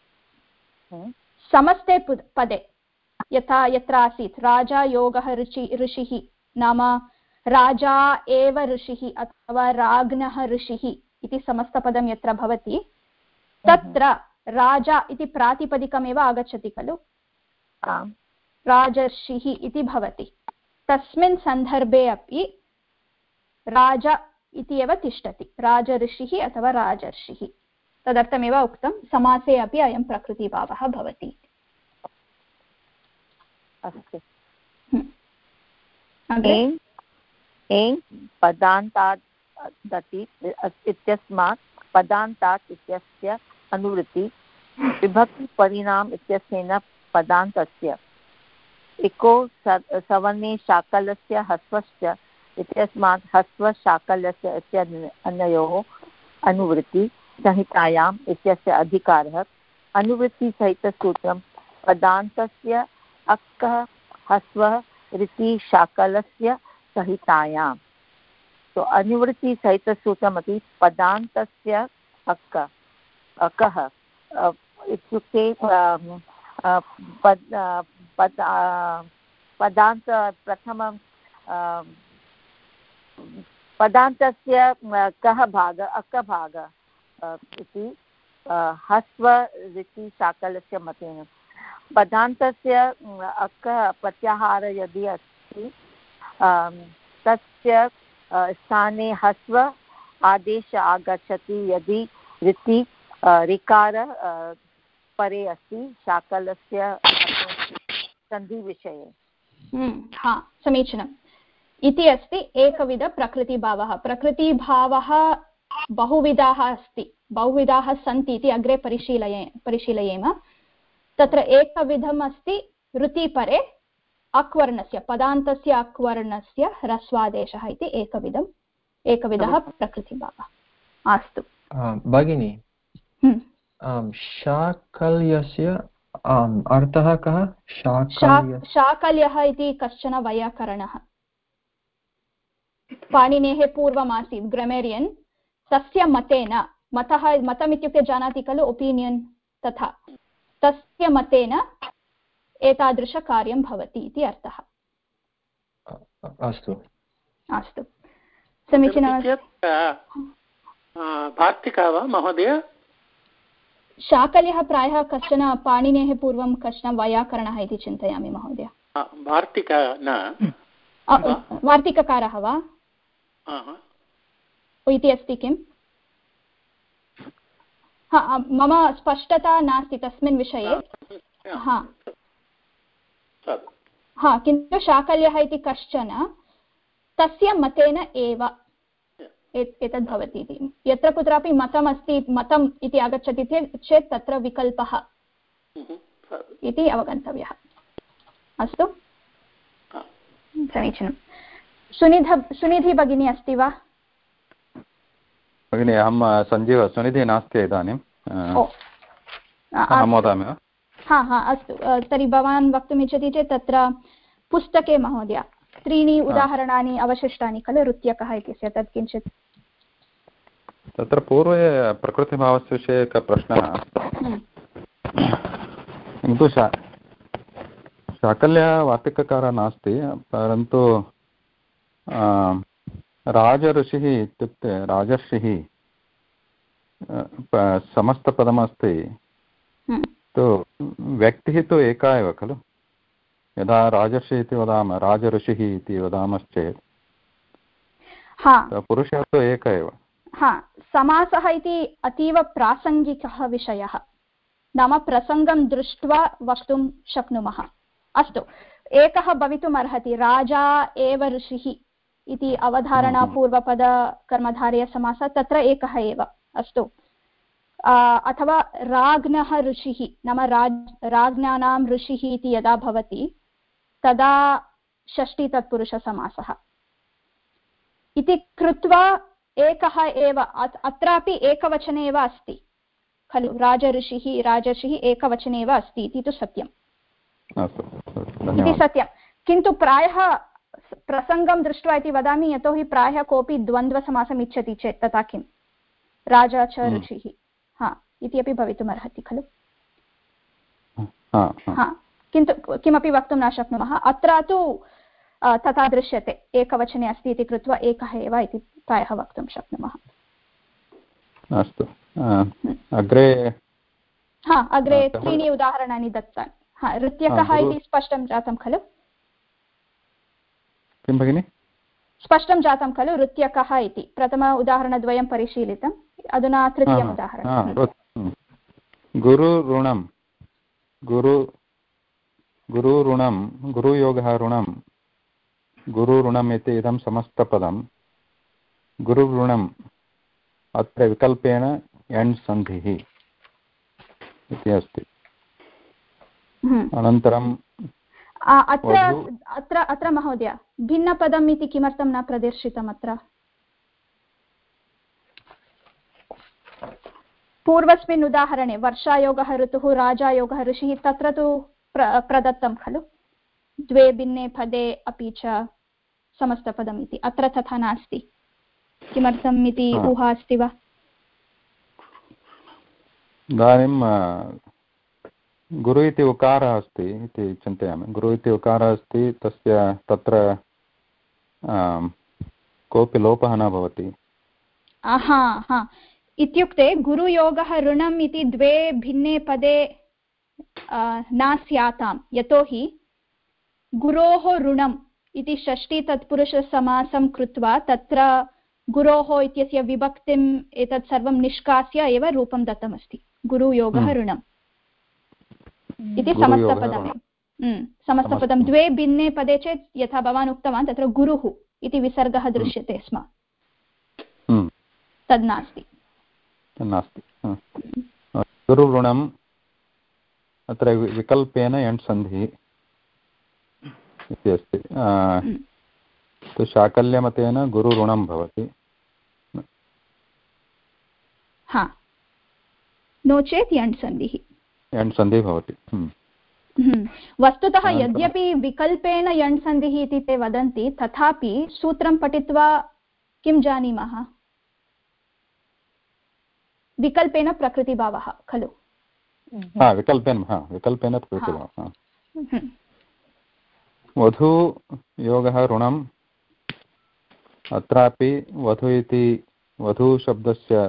समस्ते पदे यथा यत्र आसीत् राजा योगः ऋषि ऋषिः नाम राजा एव ऋषिः अथवा राज्ञः ऋषिः इति समस्तपदं यत्र भवति तत्र राजा इति प्रातिपदिकमेव आगच्छति खलु, राजर्षिः इति भवति। तस्मिन् सन्दर्भे अपि राजा इति एव तिष्ठति, राजऋषिः अथवा राजर्षिः। तदर्थमेव उक्तं समासे अपि अयं प्रकृतिभावः भवति। अस्तु, पदान्तात् दति इत्यस्मात् पदान्तात् इत्यस्य अनुवृत्ति विभक्तिपरिणाम इत्यस्येन पदान्तस्य इको सवर्णे शाकलस्य ह्रस्वस्य इत्यस्मात् ह्रस्वशाकलस्य इत्यनयोः अनुवृत्ति संहितायाम् इत्यस्य अधिकारः अनुवृत्तिसहितसूत्रं पदान्तस्य अक्कः ह्रस्वः ऋति शाकलस्य संहितायाम्। तो अनुवृत्तिसहितसूत्रमपि पदान्तस्य अक्क अकः इत्युक्ते पदान्त प्रथमं पदान्तस्य कः भागः अकभागः इति ह्रस्व ऋति शाकलस्य मतेन पदान्तस्य अक प्रत्याहार यदि अस्ति तस्य स्थाने ह्रस्व आदेश आगच्छति यदि ऋति ऋकार परे अस्ति शाकलस्य सन्धिविषये। हा, समीचीनम्। इति अस्ति एकविधप्रकृतिभावः। प्रकृतिभावः बहुविधाः अस्ति, बहुविधाः सन्ति इति अग्रे परिशीलये परिशीलयेम। तत्र एकविधम् अस्ति ऋतिपरे अक्वर्णस्य पदान्तस्य अक्वर्णस्य ह्रस्वादेशः इति एकविधम् एकविधः प्रकृतिभावः। अस्तु भगिनी, शाकल्यस्य अर्थः कः? शाकल्यः इति कश्चन वैयाकरणः पाणिनेः पूर्वमासीत् ग्रामेरियन्। तस्य मतेन, मतः मतम् इत्युक्ते जानाति खलु, ओपिनियन्, तथा तस्य मतेन एतादृशकार्यं भवति इति अर्थः। अस्तु अस्तु, समीचीनं। वार्तिकः वा महोदय? शाकल्यः प्रायः कश्चन पाणिनेः पूर्वं कश्चन वैयाकरणः इति चिन्तयामि महोदय। वार्तिकः न? वार्तिककारः वा इति अस्ति किम्? हा मम स्पष्टता नास्ति तस्मिन् विषये हा हा किन्तु शाकल्यः इति कश्चन तस्य मतेन एव एतद् भवति इति यत्र कुत्रापि मतमस्ति मतम् इति आगच्छति चेत् तत्र विकल्पः इति अवगन्तव्यः अस्तु समीचीनं सुनिध सुनिधि भगिनी अस्ति वा भगिनी अहं सञ्जीव सुनिधि नास्ति इदानीं अहं वदामि वा हा हा अस्तु तर्हि भवान् वक्तुम् इच्छति चेत् तत्र पुस्तके महोदय त्रीणि उदाहरणानि अवशिष्टानि खलु रुत्यकः इत्यस्य तत् किञ्चित् तत्र पूर्वे प्रकृतिभावस्य विषये एकः प्रश्नः किन्तु शा शाकल्यः वार्तिककारः नास्ति परन्तु राजऋषिः इत्युक्ते राजर्षिः समस्तपदमस्ति तु व्यक्तिः तु एका एव खलु यदा राजर्षिः इति वदामः राजऋषिः इति वदामश्चेत् पुरुषः तु एक एव हा समासः इति अतीव प्रासङ्गिकः विषयः नाम प्रसङ्गं दृष्ट्वा वक्तुं शक्नुमः अस्तु एकः भवितुम् अर्हति राजा एव ऋषिः इति अवधारणा पूर्वपदकर्मधारयसमासः तत्र एकः एव अस्तु अथवा राज्ञः ऋषिः नाम राज राज्ञानां ऋषिः इति यदा भवति तदा षष्ठी तत्पुरुषसमासः इति कृत्वा एकः एव अत्रापि एकवचने एव अस्ति खलु राजऋषिः राजर्षिः एकवचने एव अस्ति इति तु सत्यम् इति सत्यं किन्तु प्रायः प्रसङ्गं दृष्ट्वा इति वदामि यतोहि प्रायः कोऽपि द्वन्द्वसमासम् इच्छति चेत् तथा किं राजा च ऋषिः हा इति अपि भवितुमर्हति खलु हा किन्तु किमपि वक्तुं न शक्नुमः अत्र तु तथा दृश्यते एकवचने अस्ति इति कृत्वा एकः एव इति प्रायः वक्तुं शक्नुमः अस्तु अग्रे हा अग्रे त्रीणि उदाहरणानि दत्तानि हा ऋत्यकः इति स्पष्टं जातं खलु किं भगिनि स्पष्टं जातं खलु ऋत्यकः इति प्रथम उदाहरणद्वयं परिशीलितम् अधुना तृतीयम् उदाहरणं गुरुऋणं गुरु गुरुऋणं गुरुयोगः ऋणं गुरुऋणम् इति इदं समस्तपदं गुरुऋणम् अत्र विकल्पेन एण् सन्धिः इति अस्ति अनन्तरं अत्र अत्र अत्र महोदय भिन्नपदम् इति किमर्थं न प्रदर्शितम् अत्र पूर्वस्मिन् उदाहरणे वर्षायोगः ऋतुः राजायोगः ऋषिः तत्र तु प्र प्रदत्तं खलु द्वे भिन्ने पदे अपि च समस्तपदम् इति अत्र तथा नास्ति किमर्थम् इति ऊहा अस्ति वा इदानीं गुरु इति उकारः अस्ति इति चिन्तयामि गुरु इति उकारः अस्ति तस्य तत्र कोऽपि लोपः न भवति हा हा इत्युक्ते गुरुयोगः ऋणम् इति द्वे भिन्ने पदे न स्यातां यतोहि गुरोः ऋणम् इति षष्ठी तत्पुरुषसमासं कृत्वा तत्र गुरोः इत्यस्य विभक्तिम् एतत् सर्वं निष्कास्य एव रूपं दत्तमस्ति गुरुयोगः ऋणम् इति समस्तपदं समस्तपदं द्वे भिन्ने पदे चेत् यथा भवान् उक्तवान् तत्र गुरुः इति विसर्गः दृश्यते स्म तद् नास्ति नास्ति गुरुऋणम् अत्र विकल्पेन एण् सन्धिः इति अस्ति शाकल्यमतेन गुरुऋणं भवति हा नो चेत् यण् सन्धिः यण् सन्धिः भवति वस्तुतः यद्यपि विकल्पेन यण् सन्धिः इति ते वदन्ति तथापि सूत्रं पठित्वा किं जानीमः विकल्पेन प्रकृतिभावः खलु हा विकल्पेन हा विकल्पेन प्रकृतिभावः वधू योगः ऋणम् अत्रापि वधू इति वधू शब्दस्य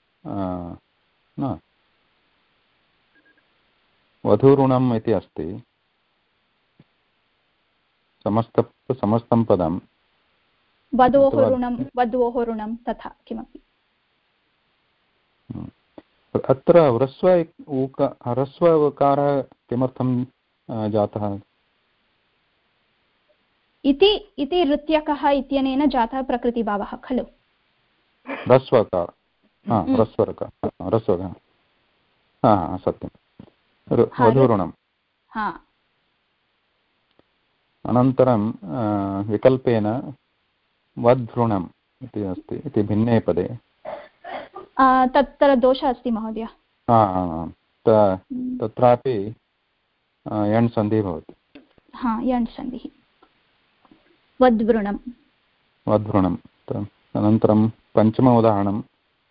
न वधूऋणम् इति अस्ति समस्त समस्तं पदं वधोः ऋणं वधोः ऋणं तथा किमपि अत्र ह्रस्व उक ह्रस्व उकारः किमर्थं जातः इति इति ऋत्यकः इत्यनेन जातः प्रकृतिभावः खलु ह्रस्वकार ह्रस्वकार ह्रस्वकार हा सत्यं वधूरुणं अनन्तरं विकल्पेन वधृणम् इति अस्ति इति भिन्ने पदे तत्र दोषः अस्ति महोदय तत्रापि यण् सन्धिः भवति हा यण् सन्धिः वद्वृणं वद्वृणम् अनन्तरं पञ्चम उदाहरणं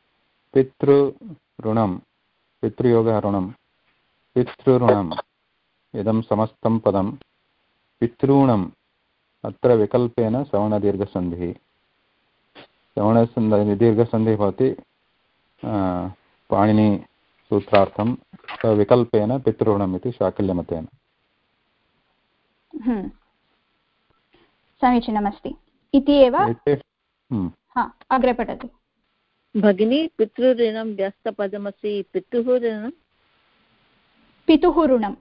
पितृऋणं पितृयोगः ऋणं पितृऋणम् इदं समस्तं पदं पितॄणाम् अत्र विकल्पेन सवर्णदीर्घसन्धिः सवर्णसन्धिः दीर्घसन्धिः भवति पाणिनिसूत्रार्थं विकल्पेन पितॄणाम् इति शाकल्यमतेन समीचीनमस्ति इति एव अग्रे पठतु भगिनी पितृऋणं व्यस्तपदमस्ति पितुः ऋणं पितुः ऋणम्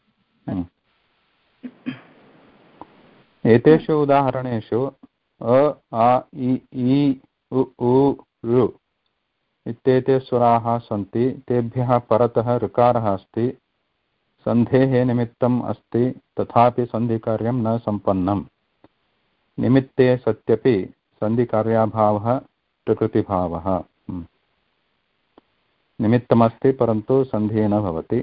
एतेषु उदाहरणेषु अ आ इ ई उ उ ऋ इत्येते स्वराः सन्ति तेभ्यः परतः ऋकारः अस्ति सन्धेः निमित्तम् अस्ति तथापि सन्धिकार्यं न सम्पन्नम् निमित्ते सत्यपि सन्धिकार्याभावः प्रकृतिभावः निमित्तमस्ति परन्तु सन्धिः न भवति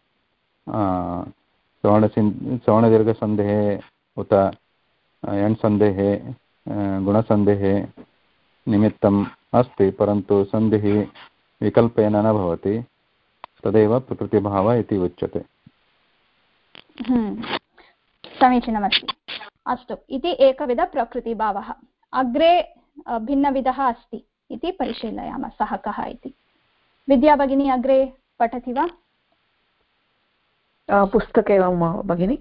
सवर्णसिन् सवर्णदीर्घसन्धेः उत यण्सन्धेः गुणसन्धेः निमित्तम् अस्ति परन्तु सन्धिः विकल्पेन न भवति तदेव प्रकृतिभावः इति उच्यते समीचीनमस्ति अस्तु इति एकविधप्रकृतिभावः अग्रे भिन्नविधः अस्ति इति परिशीलयामः सः कः इति विद्या भगिनी अग्रे पठति वा पुस्तके वा भगिनी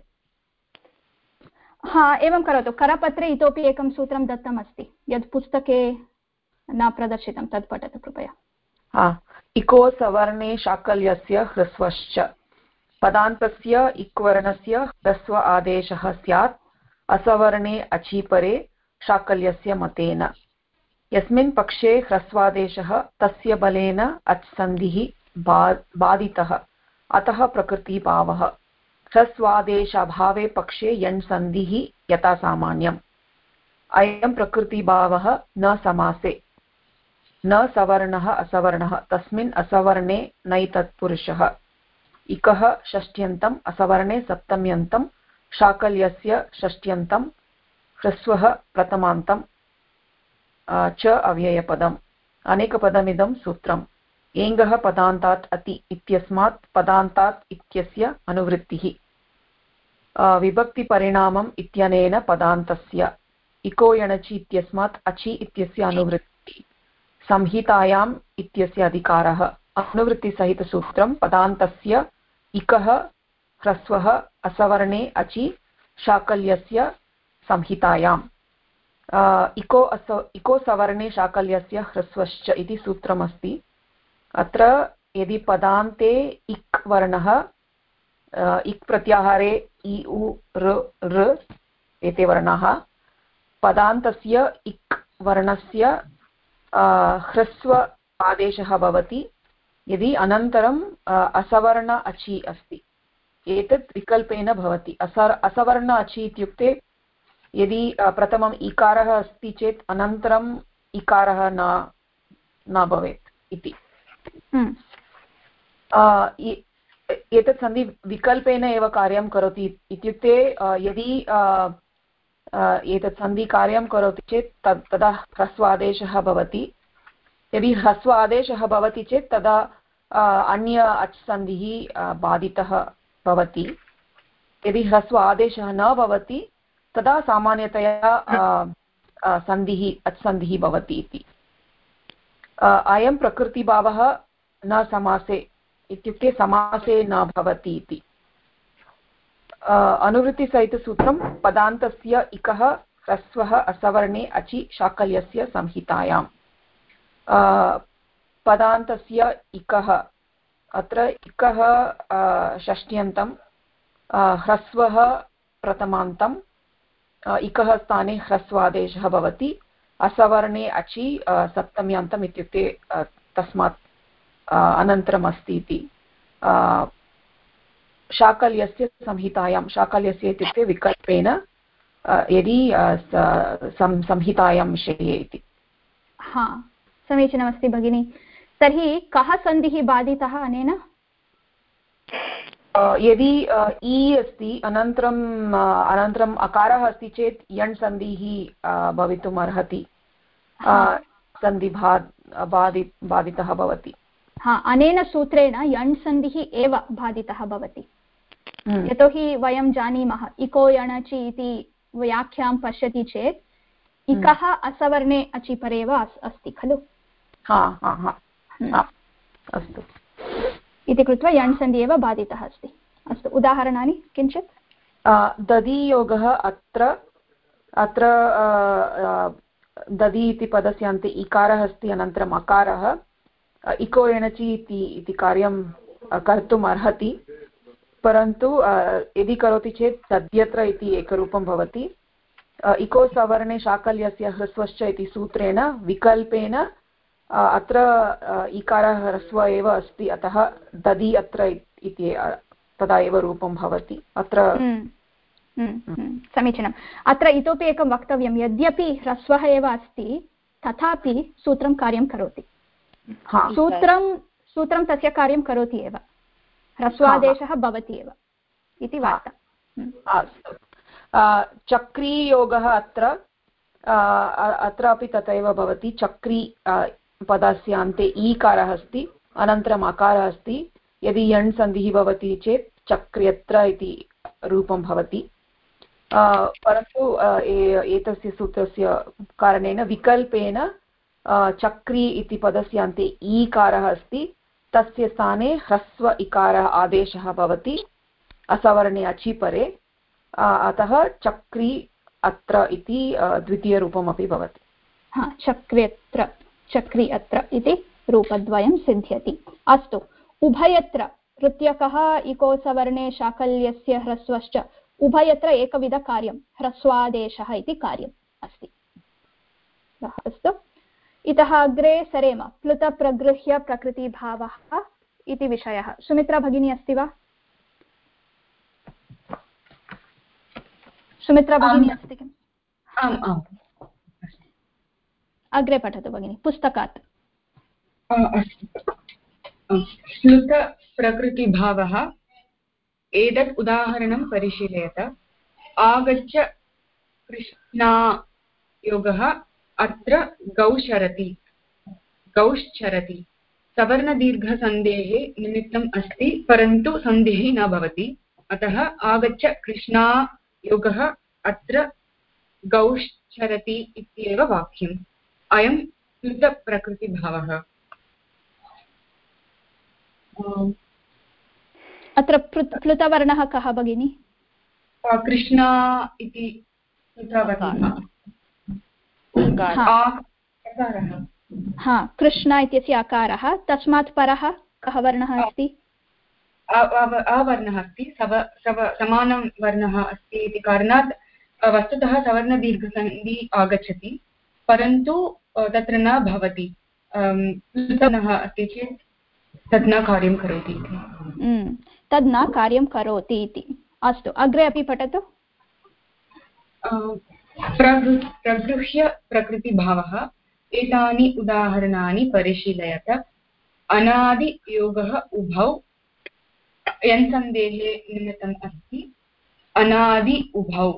हा एवं करोतु करपत्रे इतोपि एकं सूत्रं दत्तमस्ति यत् पुस्तके न प्रदर्शितं तत् पठतु कृपया हा इको सवर्णे शाकल्यस्य ह्रस्वश्च पदान्तस्य इक्वर्णस्य ह्रस्व आदेशः स्यात् असवर्णे अचीपरे शाकल्यस्य मतेन यस्मिन् पक्षे ह्रस्वादेशः तस्य बलेन अच्सन्धिः बाधितः अतः प्रकृतिभावः ह्रस्वादेशाभावे पक्षे यण् सन्धिः यथा सामान्यम् अयं प्रकृतिभावः न समासे न सवर्णः असवर्णः तस्मिन् असवर्णे नैतत्पुरुषः इकः षष्ट्यन्तम् असवर्णे सप्तम्यन्तं शाकल्यस्य षष्ट्यन्तं ह्रस्वः प्रथमान्तं च अव्ययपदम् अनेकपदमिदं सूत्रम् एङ्गः पदान्तात् अति इत्यस्मात् पदान्तात् इत्यस्य अनुवृत्तिः विभक्तिपरिणामम् इत्यनेन पदान्तस्य इको यणचि इत्यस्मात् अचि इत्यस्य अनुवृत्तिः संहितायाम् इत्यस्य अधिकारः अनुवृत्तिसहितसूत्रं पदान्तस्य इकः ह्रस्वः असवर्णे अचि शाकल्यस्य संहितायाम् इको अस इको सवर्णे शाकल्यस्य ह्रस्वश्च इति सूत्रमस्ति अत्र यदि पदान्ते इक् वर्णः इक् प्रत्याहारे इ उ ऋ ऋ एते वर्णाः पदान्तस्य इक् वर्णस्य ह्रस्व आदेशः भवति यदि अनन्तरं असवर्ण अचि अस्ति एतत् विकल्पेन भवति असर असवर्ण अचि इत्युक्ते यदि प्रथमम् इकारः अस्ति चेत् अनन्तरम् इकारः न न भवेत् इति एतत् सन्धि विकल्पेन एव कार्यं करोति इत्युक्ते यदि एतत् सन्धि कार्यं करोति चेत् तद् तदा ह्रस्व आदेशः भवति यदि ह्रस्व आदेशः भवति चेत् तदा अन्य अच् सन्धिः बाधितः भवति यदि ह्रस्व आदेशः न भवति तदा सामान्यतया सन्धिः अच् सन्धिः भवति इति अयं प्रकृतिभावः न समासे इत्युक्ते समासे न भवति इति अनुवृत्तिसहितसूत्रं पदान्तस्य इकः ह्रस्वः असवर्णे अचि शाकल्यस्य संहितायाम् पदान्तस्य इकः अत्र इकः षष्ट्यन्तं ह्रस्वः प्रथमान्तं इकः स्थाने ह्रस्वादेशः भवति असवर्णे अचि सप्तम्यान्तम् इत्युक्ते तस्मात् अनन्तरम् अस्ति इति शाकल्यस्य संहितायां शाकल्यस्य इत्युक्ते विकल्पेन यदि संहितायां विषये इति। हा समीचीनमस्ति भगिनी। तर्हि कः सन्धिः बाधितः अनेन? यदि इ अस्ति अनन्तरम् अनन्तरम् अकारः अस्ति चेत् यण् सन्धिः भवितुम् अर्हति सन्धि बाधि बाधितः भवति। हा अनेन सूत्रेण यण् सन्धिः एव बाधितः भवति यतोहि वयं जानीमः इको यणचि इति व्याख्यां पश्यति चेत् इकः असवर्णे अचि परे एव अस्ति खलु। हा हा हा अस्तु इति कृत्वा यण् सन्धिः एव बाधितः अस्ति। अस्तु उदाहरणानि किञ्चित्। दधियोगः अत्र अत्र दधि इति पदस्य अन्ते इकारः अस्ति अनन्तरम् अकारः इको एणचि इति कार्यं कर्तुम् अर्हति परन्तु यदि करोति चेत् तद्यत्र इति एकरूपं भवति। इको सवर्णे शाकल्यस्य ह्रस्वश्च इति सूत्रेण विकल्पेन अत्र इकारः ह्रस्व एव अस्ति अतः दधि अत्र इति तदा एव रूपं भवति अत्र। समीचीनम्। अत्र इतोपि एकं वक्तव्यं यद्यपि ह्रस्वः एव अस्ति तथापि सूत्रं कार्यं करोति। सूत्रं सूत्रं तस्य कार्यं करोति एव ह्रस्वादेशः भवति एव इति वार्ता। चक्रीयोगः अत्र अत्रापि तथैव भवति। चक्री पदस्य अन्ते ईकारः अस्ति अनन्तरम् अकारः अस्ति यदि यण् सन्धिः भवति चेत् चक्र्यत्र इति रूपं भवति परन्तु एतस्य सूत्रस्य कारणेन विकल्पेन चक्री इति पदस्य अन्ते ईकारः अस्ति तस्य स्थाने ह्रस्व इकारः आदेशः भवति असवर्णे अचि परे अतः चक्री अत्र इति द्वितीयरूपमपि भवति। हा चक्र्यत्र चक्री अत्र इति रूपद्वयं सिद्ध्यति। अस्तु उभयत्र प्रत्यकः इको सवर्णे शाकल्यस्य ह्रस्वश्च उभयत्र एकविधकार्यं ह्रस्वादेशः इति कार्यम् अस्ति। अस्तु इतः अग्रे सरेम। प्लुत प्रगृह्य प्रकृतिभावः इति विषयः। सुमित्रा भगिनी अस्ति वा? सुमित्रा भगिनी अस्ति किम्? आम् आम् अग्रे पठतु भगिनी पुस्तकात्। प्लुत प्रकृतिभावः एतत् उदाहरणं परिशीलयत। आगच्छ कृष्णायोगः अत्र गौश्चरति गौश्चरति सवर्णदीर्घसन्धेः निमित्तम् अस्ति परन्तु सन्धिः न भवति अतः आगच्छ कृष्णायोगः अत्र गौश्चरति इत्येव वाक्यम्। अयं प्लुतप्रकृतिभावः। अत्र प्लुतवर्णः कः भगिनी? कृष्णा इति प्लुतवर्णः। हा कृष्ण इत्यस्य आकारः तस्मात् परः कः वर्णः अस्ति? अवर्णः अस्ति सव सव समानं वर्णः अस्ति इति कारणात् वस्तुतः सवर्णदीर्घसन्धि आगच्छति परन्तु तत्र न भवति। प्लुतवर्णः अस्ति चेत् तद् न कार्यं करोति इति। तद् न कार्यं करोति इति। अस्तु अग्रे अपि पठतु। प्रगृह्य प्रकृतिभावः एतानि उदाहरणानि परिशीलयत। अनादियोगः उभौ यन्सन्धेः निमित्तम् अस्ति अनादि उभौ।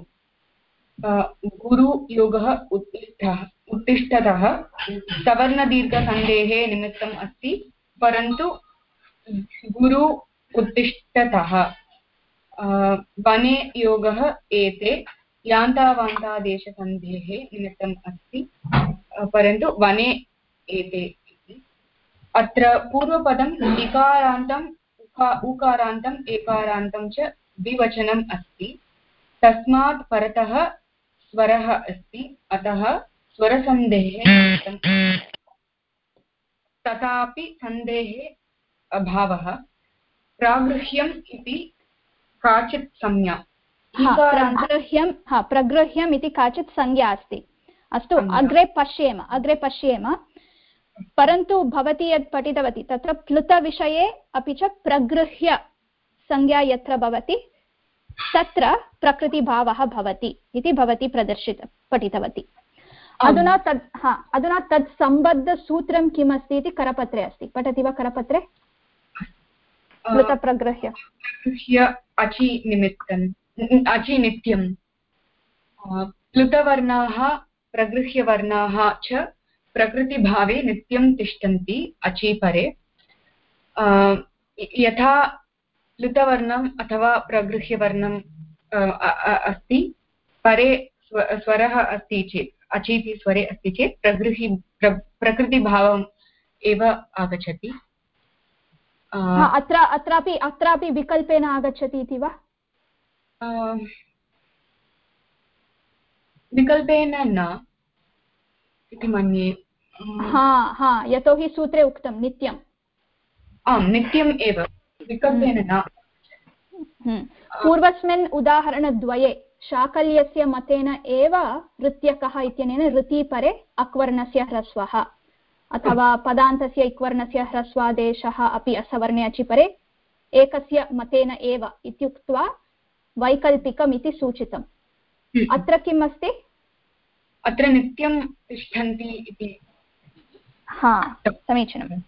गुरुयोगः उत्तिष्ठः उत्तिष्ठतः सवर्णदीर्घसन्धेः निमित्तम् अस्ति परन्तु गुरु उत्तिष्ठतः। वने योगः एते यान्तावान्तादेशसन्धेः निमित्तम् अस्ति परन्तु वने एते इति। अत्र पूर्वपदम् इकारान्तम् उकारान्तम् एकारान्तं च द्विवचनम् अस्ति तस्मात् परतः स्वरः अस्ति अतः स्वरसन्धेः निमित्तम्। तथापि सन्धेः भावः प्रागृह्यम् इति काचित् संज्ञा प्रगृह्यं हा प्रगृह्यम् इति काचित् संज्ञा अस्ति अस्तु अग्रे पश्येम अग्रे पश्येम परन्तु भवती यत् पठितवती तत्र प्लुतविषये अपि च प्रगृह्य संज्ञा यत्र भवति तत्र प्रकृतिभावः भवति इति भवती प्रदर्शित पठितवती अधुना तद् हा अधुना तत् सम्बद्धसूत्रं किम् अस्ति इति करपत्रे अस्ति पठति वा करपत्रे प्लुतप्रगृह्य प्रगृह्य अचि निमित्तम् अचि नित्यं प्लुतवर्णाः प्रगृह्यवर्णाः च प्रकृतिभावे नित्यं तिष्ठन्ति अचि परे यथा प्लुतवर्णम् अथवा प्रगृह्यवर्णम् अस्ति परे स्वरः अस्ति चेत् अचीति स्वरे अस्ति चेत् प्रगृहि प्र, प्रकृतिभावम् एव आगच्छति अत्र अत्रापि अत्रापि विकल्पेन आगच्छति इति वा विकल्पेन न इति मन्ये हा हा यतोहि सूत्रे उक्तं नित्यम् आम् नित्यम् एव विकल्पेन न पूर्वस्मिन् उदाहरणद्वये शाकल्यस्य मतेन एव ऋत्यकः इत्यनेन ऋति परे अक्वर्णस्य ह्रस्वः अथवा पदान्तस्य इक्वर्णस्य ह्रस्वादेशः अपि असवर्णे अचि परे एकस्य मतेन एव इत्युक्त्वा वैकल्पिकम् इति सूचितम् अत्र किम् अस्ति अत्र नित्यं तिष्ठन्ति इति हा समीचीनम्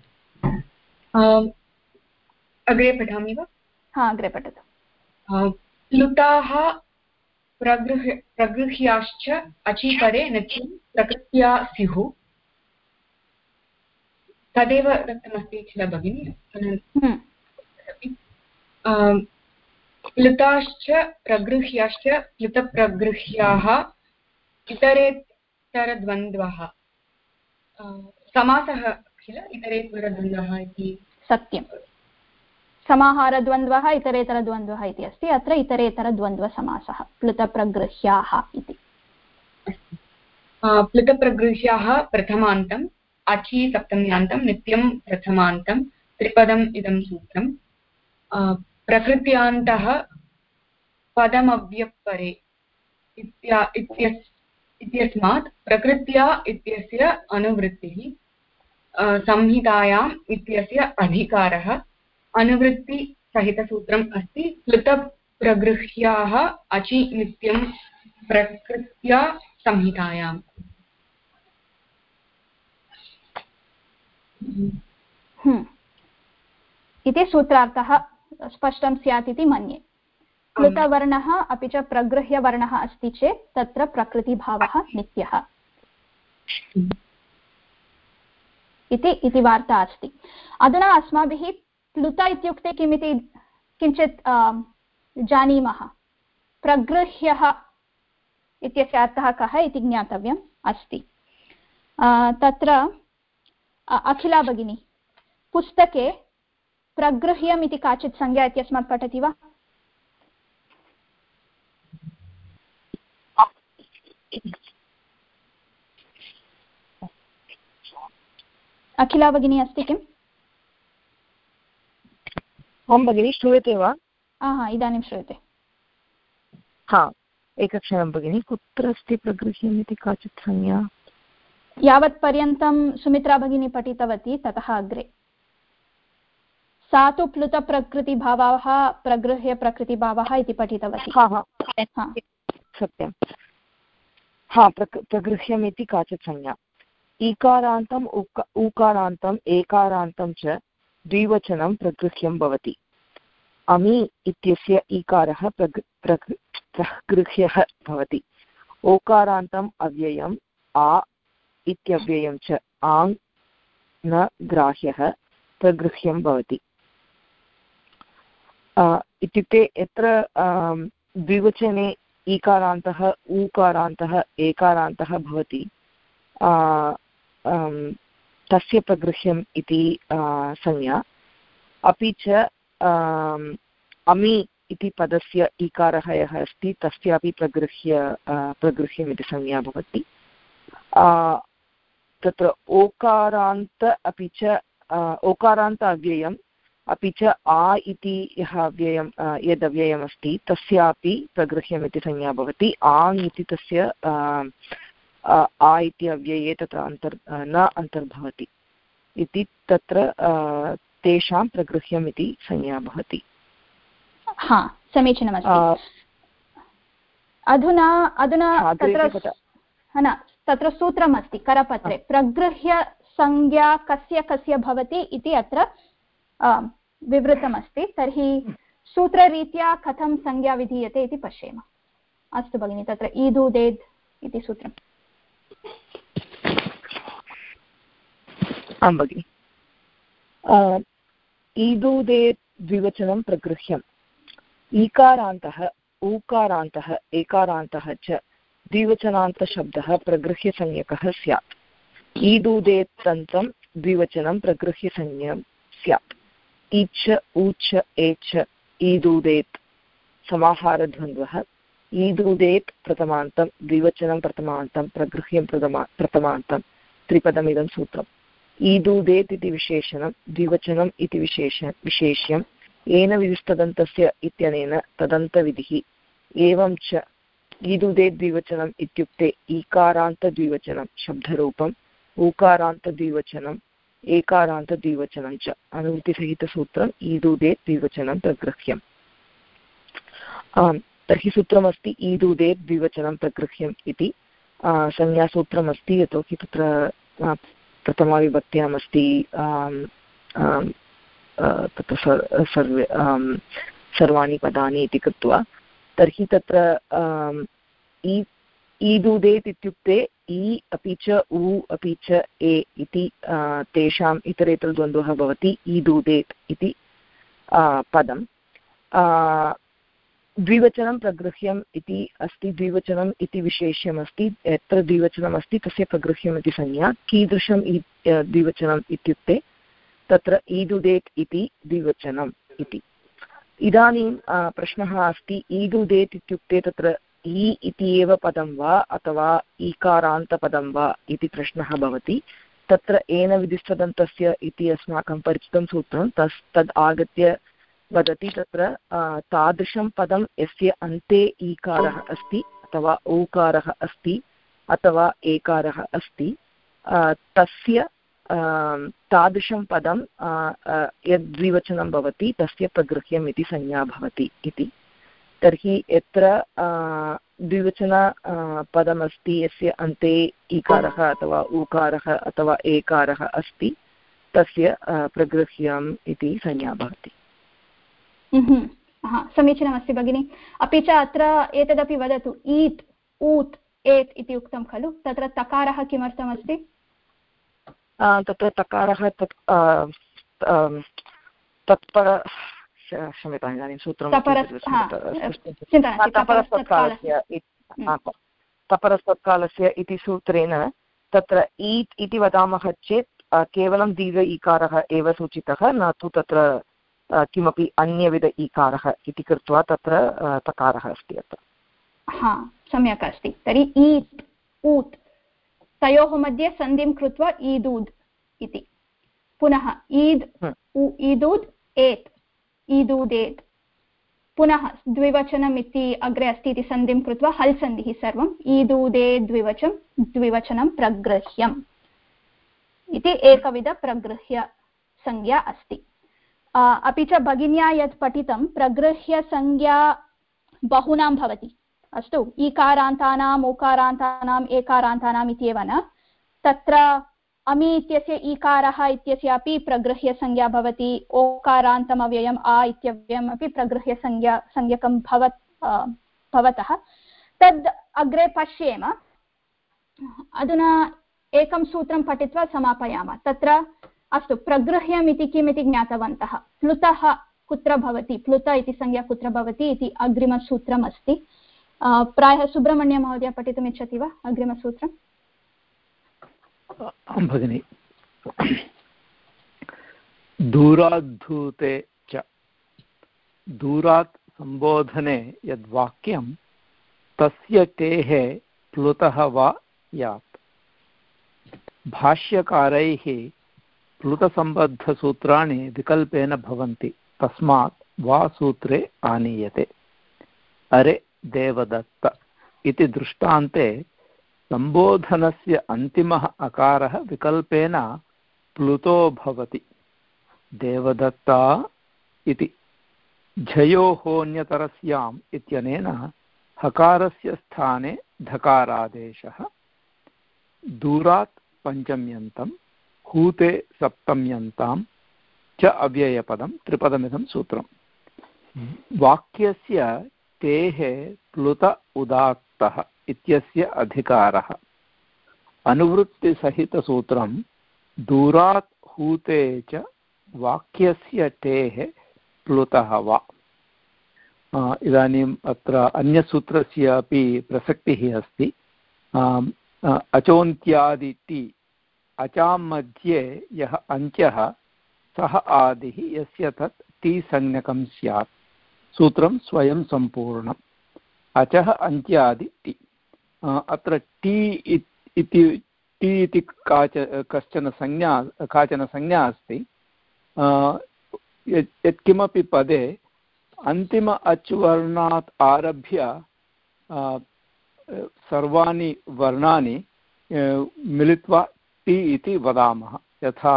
अग्रे पठामि वा हा अग्रे पठतु प्लुताः प्रगृह्य प्रगृह्याश्च अचिपरे नित्यं प्रकृत्या स्युः तदेव दत्तमस्ति किल भगिनि प्लुताश्च प्रगृह्याश्च प्लुतप्रगृह्याः इतरेतरद्वन्द्वः समासः किल इतरेतरद्वन्द्वः इति सत्यं समाहारद्वन्द्वः इतरेतरद्वन्द्वः इति अस्ति अत्र इतरेतरद्वन्द्वसमासः प्लुतप्रगृह्याः इति प्लुतप्रगृह्याः प्रथमान्तम् अचि सप्तम्यान्तं नित्यं प्रथमान्तं त्रिपदम् इदं सूत्रं प्रकृत्यान्तः पदमव्यपरे इत्यस्मात् प्रकृत्या इत्यस्य अनुवृत्तिः संहितायाम् इत्यस्य अधिकारः अनुवृत्तिसहितसूत्रम् अस्ति प्लुतप्रगृह्याः अचि नित्यं प्रकृत्या संहितायाम् इति सूत्रार्थः स्पष्टं स्यात् इति मन्ये प्लुतवर्णः अपि च प्रगृह्यवर्णः अस्ति चेत् तत्र प्रकृतिभावः नित्यः इति इति वार्ता अस्ति अधुना अस्माभिः प्लुत इत्युक्ते किमिति किञ्चित् जानीमः प्रगृह्यः इत्यस्य अर्थः कः इति ज्ञातव्यम् अस्ति तत्र अखिला भगिनी पुस्तके प्रगृह्यम् इति काचित् संज्ञा इत्यस्मात् पठति वा अखिला भगिनी अस्ति किम् आं भगिनी श्रूयते वा हा इदानीं श्रूयते हा एकक्षणं भगिनी कुत्र अस्ति प्रगृह्यम् इति काचित् संज्ञा यावत्पर्यन्तं सुमित्रा भगिनी पठितवती ततः अग्रे सा तु प्लुतप्रकृतिभावः प्रगृह्य प्रकृतिभावः इति पठितवती सत्यं हा प्रगृह्यम् इति काचित् संज्ञा ईकारान्तम् उक ऊकारान्तम् एकारान्तं च द्विवचनं प्रगृह्यं भवति अमि इत्यस्य ईकारः प्रग प्रग प्रगृह्यः भवति ओकारान्तम् अव्ययम् आ इत्यव्ययं च आङ् न ग्राह्यः प्रगृह्यं भवति इत्युक्ते यत्र द्विवचने ईकारान्तः ऊकारान्तः एकारान्तः भवति तस्य प्रगृह्यम् इति संज्ञा अपि च अमि इति पदस्य ईकारः यः अस्ति तस्यापि प्रगृह्य प्रगृह्यम् इति संज्ञा भवति तत्र ओकारान्त अपि च ओकारान्त अव्ययम् अपि च आ इति यः अव्ययं यद् अव्ययमस्ति तस्यापि प्रगृह्यम् इति संज्ञा भवति। आङ् इति तस्य आ इति अव्यये तत्र अन्तर् न अन्तर्भवति इति तत्र तेषां प्रगृह्यम् इति संज्ञा भवति। हा समीचीनमस्ति। अधुना अधुना तत्र न तत्र सूत्रमस्ति करपत्रे प्रगृह्य संज्ञा कस्य कस्य भवति इति अत्र विवृतमस्ति। तर्हि सूत्ररीत्या कथं संज्ञा विधीयते इति पश्येम। अस्तु भगिनि, तत्र ईदुदेद् इति सूत्रम्। आं भगिनि, ईदुदेद् द्विवचनं प्रगृह्यम्। ईकारान्तः ऊकारान्तः एकारान्तः च द्विवचनान्तशब्दः प्रगृह्यसंज्ञकः स्यात्। ईदुदेत् तन्त्रं द्विवचनं प्रगृह्यसंज्ञं स्यात्। ईच ऊच एच ईदुदेत् समाहारद्वन्द्वः। ईदुदेत् प्रथमान्तं द्विवचनं प्रथमान्तं प्रगृह्यं प्रथमा प्रथमान्तं त्रिपदमिदं सूत्रम्। ईदुदेत् इति विशेषणं द्विवचनम् इति विशेष विशेष्यं येन विधिस्तदन्तस्य इत्यनेन तदन्तविधिः। एवं च ईदुदेत् द्विवचनम् इत्युक्ते ईकारान्तद्विवचनं शब्दरूपम्, ऊकारान्तद्विवचनम्, एकारान्तद्विवचनं च अनुवृत्तिसहितसूत्रम् ईदुदेत् द्विवचनं प्रगृह्यम्। तर्हि सूत्रमस्ति ईदुदेत् द्विवचनं प्रगृह्यम् इति संज्ञासूत्रमस्ति। यतोहि तत्र प्रथमाविभक्त्यामस्ति तत्र सर्वे सर्वाणि पदानि इति कृत्वा। तर्हि तत्र ईदुदेत् इत्युक्ते इ अपि च उ अपि च ए इति तेषाम् इतरेतरद्वन्द्वः भवति ईदुदेत् इति पदं। द्विवचनं प्रगृह्यम् इति अस्ति। द्विवचनम् इति विशेष्यमस्ति। यत्र द्विवचनमस्ति तस्य प्रगृह्यम् इति संज्ञा। कीदृशम् द्विवचनम् इत्युक्ते तत्र ईदुदेत् इति द्विवचनम् इति। इदानीं प्रश्नः अस्ति, ईदुदेत् इत्युक्ते तत्र इ इति एव पदं वा अथवा ईकारान्तपदं वा इति प्रश्नः भवति। तत्र येन विधिस्तदन्तस्य इति अस्माकं परिचितं सूत्रं तस् तद् आगत्य वदति तत्र तादृशं पदं यस्य अन्ते ईकारः अस्ति अथवा ऊकारः अस्ति अथवा एकारः अस्ति तस्य तादृशं पदं यद् द्विवचनं भवति तस्य प्रगृह्यम् इति संज्ञा भवति इति। तर्हि यत्र द्विवचन पदमस्ति यस्य अन्ते ईकारः अथवा ऊकारः अथवा एकारः अस्ति तस्य प्रगृह्यम् इति संज्ञा भवति। समीचीनमस्ति भगिनि। अपि च अत्र एतदपि वदतु, ईत् ऊत् एत् इति उक्तं खलु, तत्र तकारः किमर्थमस्ति? तत्र तकारः तत् तत्पर क्षम्यताम् इदानीं सूत्रं तपरस्तत्कालस्य इति सूत्रेण तत्र ईत् इति वदामः चेत् केवलं दीर्घ ईकारः एव सूचितः, न तु तत्र किमपि अन्यविध ईकारः इति कृत्वा तत्र तकारः अस्ति अत्र। हा, सम्यक् अस्ति। तर्हि ईत् ऊत् तयोः मध्ये सन्धिं कृत्वा ईदूद् इति। पुनः ईद् ईदूद् एत् ईदूदेत्। पुनः द्विवचनम् इति अग्रे अस्ति इति सन्धिं कृत्वा हल् सन्धिः सर्वम् ईदूदेत् द्विवचनं द्विवचनं प्रगृह्यम् इति एकविधप्रगृह्य संज्ञा अस्ति। अपि च भगिन्या यत् पठितं प्रगृह्यसंज्ञा बहूनां भवति। अस्तु, ईकारान्तानाम् उकारान्तानाम् एकारान्तानाम् इत्येव न, तत्र अमि इत्यस्य ईकारः इत्यस्यापि प्रगृह्यसंज्ञा भवति। ओकारान्तम् अव्ययम् आ इत्यव्ययम् अपि प्रगृह्यसंज्ञा संज्ञकं भवत् भवतः तद् अग्रे पश्येम। अधुना एकं सूत्रं पठित्वा समापयामः। तत्र अस्तु, प्रगृह्यम् इति किम् इति ज्ञातवन्तः। प्लुतः कुत्र भवति, प्लुत इति संज्ञा कुत्र भवति इति अग्रिमसूत्रम् अस्ति। प्रायः सुब्रह्मण्यमहोदय पठितुम् इच्छति वा अग्रिमसूत्रम्? आं भगिनि। दूराद्धूते च, दूरात् सम्बोधने यद्वाक्यं तस्य तेः प्लुतः वा यात्। भाष्यकारैः प्लुतसम्बद्धसूत्राणि विकल्पेन भवन्ति तस्मात् वा सूत्रे आनीयते। अरे देवदत्त इति दृष्टान्ते सम्बोधनस्य अन्तिमः अकारः विकल्पेन प्लुतो भवति। देवदत्ता इति झयोः इत्यनेन हकारस्य स्थाने धकारादेशः। दूरात् पञ्चम्यन्तं हूते सप्तम्यन्तां च अव्ययपदं त्रिपदमिदं सूत्रम्। वाक्यस्य तेः प्लुत उदात्तः इत्यस्य अधिकारः। अनुवृत्तिसहितसूत्रं दूरात् हूते च वाक्यस्य तेः प्लुतः वा। इदानीम् अत्र अन्यसूत्रस्य अपि प्रसक्तिः अस्ति। अचोन्त्यादिति अचां मध्ये यः अञ्चः सः आदिः यस्य तत् टी संज्ञकं स्यात्। सूत्रं स्वयं सम्पूर्णम्। अचः अन्त्यादि टी। अत्र टी इति टी इति काच कश्चन संज्ञा काचन संज्ञा अस्ति। यत्किमपि पदे अन्तिम अच् वर्णात् आरभ्य सर्वाणि वर्णानि मिलित्वा टी इति वदामः। यथा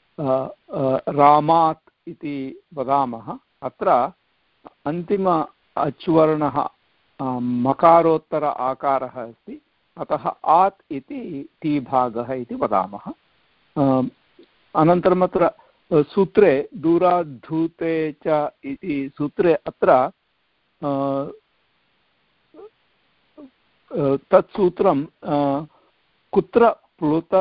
रामात् इति वदामः। अत्र अन्तिम अच्वर्णः मकारोत्तर आकारः अस्ति, अतः आत् इति टी भागः इति वदामः। अनन्तरम् अत्र सूत्रे दूराद्धूते च इति सूत्रे अत्र तत् सूत्रं कुत्र प्लुत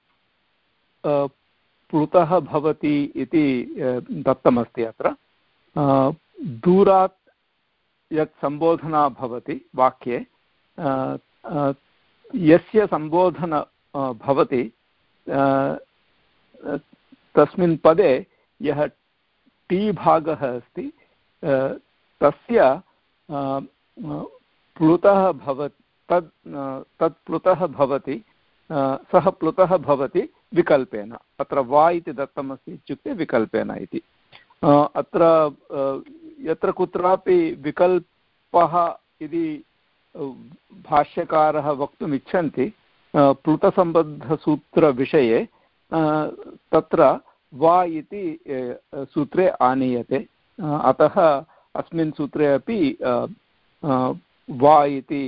प्लुतः भवति इति दत्तमस्ति। अत्र दूरात् यत् सम्बोधना भवति वाक्ये, यस्य सम्बोधन भवति तस्मिन् पदे यः टी भागः अस्ति तस्य प्लुतः भवति तद् तत् प्लुतः भवति सः प्लुतः भवति विकल्पेन। अत्र वा इति दत्तमस्ति इत्युक्ते विकल्पेन इति। अत्र यत्र कुत्रापि विकल्पः इति भाष्यकारः वक्तुम् इच्छन्ति प्लुतसम्बद्धसूत्रविषये, तत्र वा इति सूत्रे आनीयते। अतः अस्मिन् सूत्रे अपि वा इति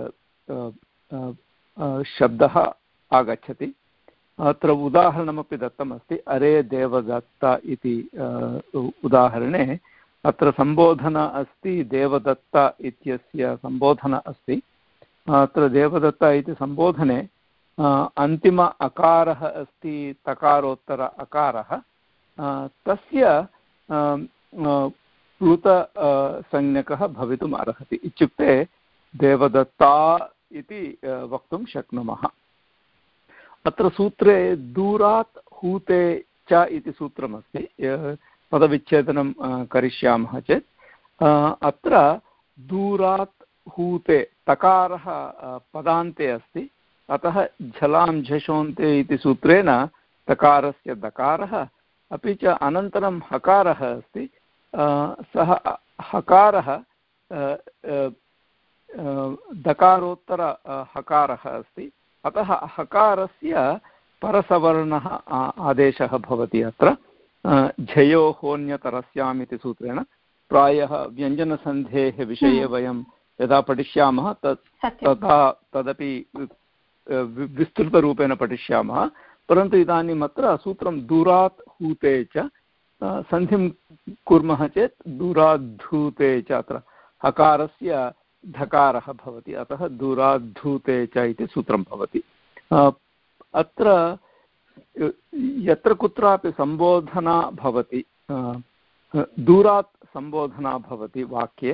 शब्दः आगच्छति। अत्र उदाहरणमपि दत्तमस्ति। अरे देवदत्त इति उदाहरणे अत्र सम्बोधना अस्ति, देवदत्त इत्यस्य सम्बोधना अस्ति। अत्र देवदत्त इति सम्बोधने अन्तिम अकारः अस्ति तकारोत्तर अकारः, तस्य प्लुत संज्ञकः भवितुम् अर्हति। इत्युक्ते देवदत्ता इति वक्तुं शक्नुमः। अत्र सूत्रे दूरात् हूते च इति सूत्रमस्ति। पदविच्छेदनं करिष्यामः चेत् अत्र दूरात् हूते तकारः पदान्ते अस्ति, अतः झलां झषोन्ते इति सूत्रेण तकारस्य दकारः, अपि च अनन्तरं हकारः अस्ति। सः हकारः दकारोत्तर हकारः अस्ति, अतः हकारस्य परसवर्णः आदेशः भवति। अत्र झयोहोन्यतरस्याम् इति सूत्रेण प्रायः व्यञ्जनसन्धेः विषये वयं यदा पठिष्यामः तत् तथा तदपि विस्तृतरूपेण पठिष्यामः। परन्तु इदानीम् अत्र सूत्रं दूरात् हूते च सन्धिं कुर्मः चेत् दूराद्धूते च अत्र हकारस्य धकारः भवति, अतः दूराद्धूते च इति सूत्रं भवति। अत्र यत्र कुत्रापि सम्बोधना भवति, दूरात् सम्बोधना भवति वाक्ये,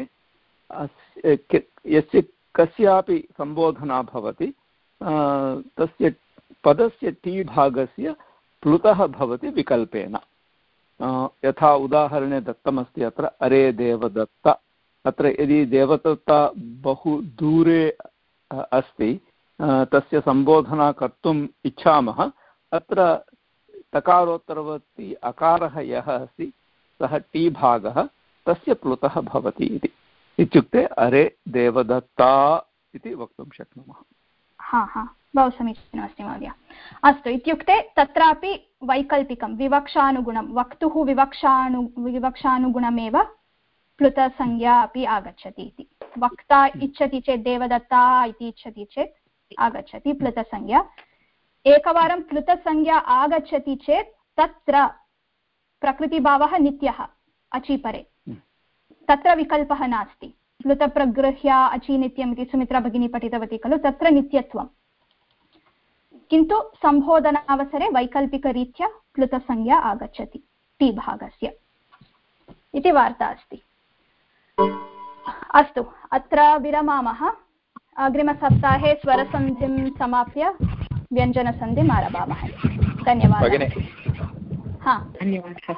यस्य कस्यापि सम्बोधना भवति तस्य पदस्य टी भागस्य प्लुतः भवति विकल्पेन। यथा उदाहरणे दत्तमस्ति अत्र अरे देवदत्त। अत्र यदि देवदत्त बहु दूरे अस्ति, तस्य सम्बोधना कर्तुम् इच्छामः, अत्र तकारोत्तरवर्ती अकारः यः अस्ति सः टी भागः तस्य प्लुतः भवति इति इत्युक्ते अरे देवदत्ता इति वक्तुं शक्नुमः। हा हा बहु समीचीनमस्ति महोदय। अस्तु, इत्युक्ते तत्रापि वैकल्पिकं विवक्षानुगुणं वक्तुः विवक्षानु विवक्षानुगुणमेव प्लुतसंज्ञा अपि आगच्छति इति। वक्ता इच्छति चेत् देवदत्ता इति इच्छति चेत् आगच्छति प्लुतसंज्ञा। एकवारं प्लुतसंज्ञा आगच्छति चेत् तत्र प्रकृतिभावः नित्यः अचीपरे, तत्र विकल्पः नास्ति। प्लुतप्रगृह्य अचीनित्यम् इति सुमित्रा भगिनी पठितवती खलु, तत्र नित्यत्वं, किन्तु सम्बोधनावसरे वैकल्पिकरीत्या प्लुतसंज्ञा आगच्छति टी भागस्य इति वार्ता अस्ति। अस्तु, अत्र विरमामः। अग्रिमसप्ताहे स्वरसन्धिं समाप्य व्यञ्जनसन्धिम् आरभामः। धन्यवादः। हा, धन्यवादः।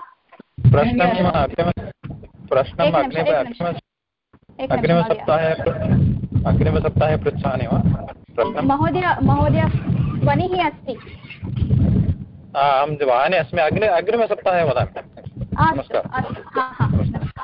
अग्रिमसप्ताहे अग्रिमसप्ताहे पृच्छामि वा? महोदय महोदय ध्वनिः अस्ति। अहं वाहने अस्मि, अग्रिम अग्रिमसप्ताहे वदामि। नमस्कारः।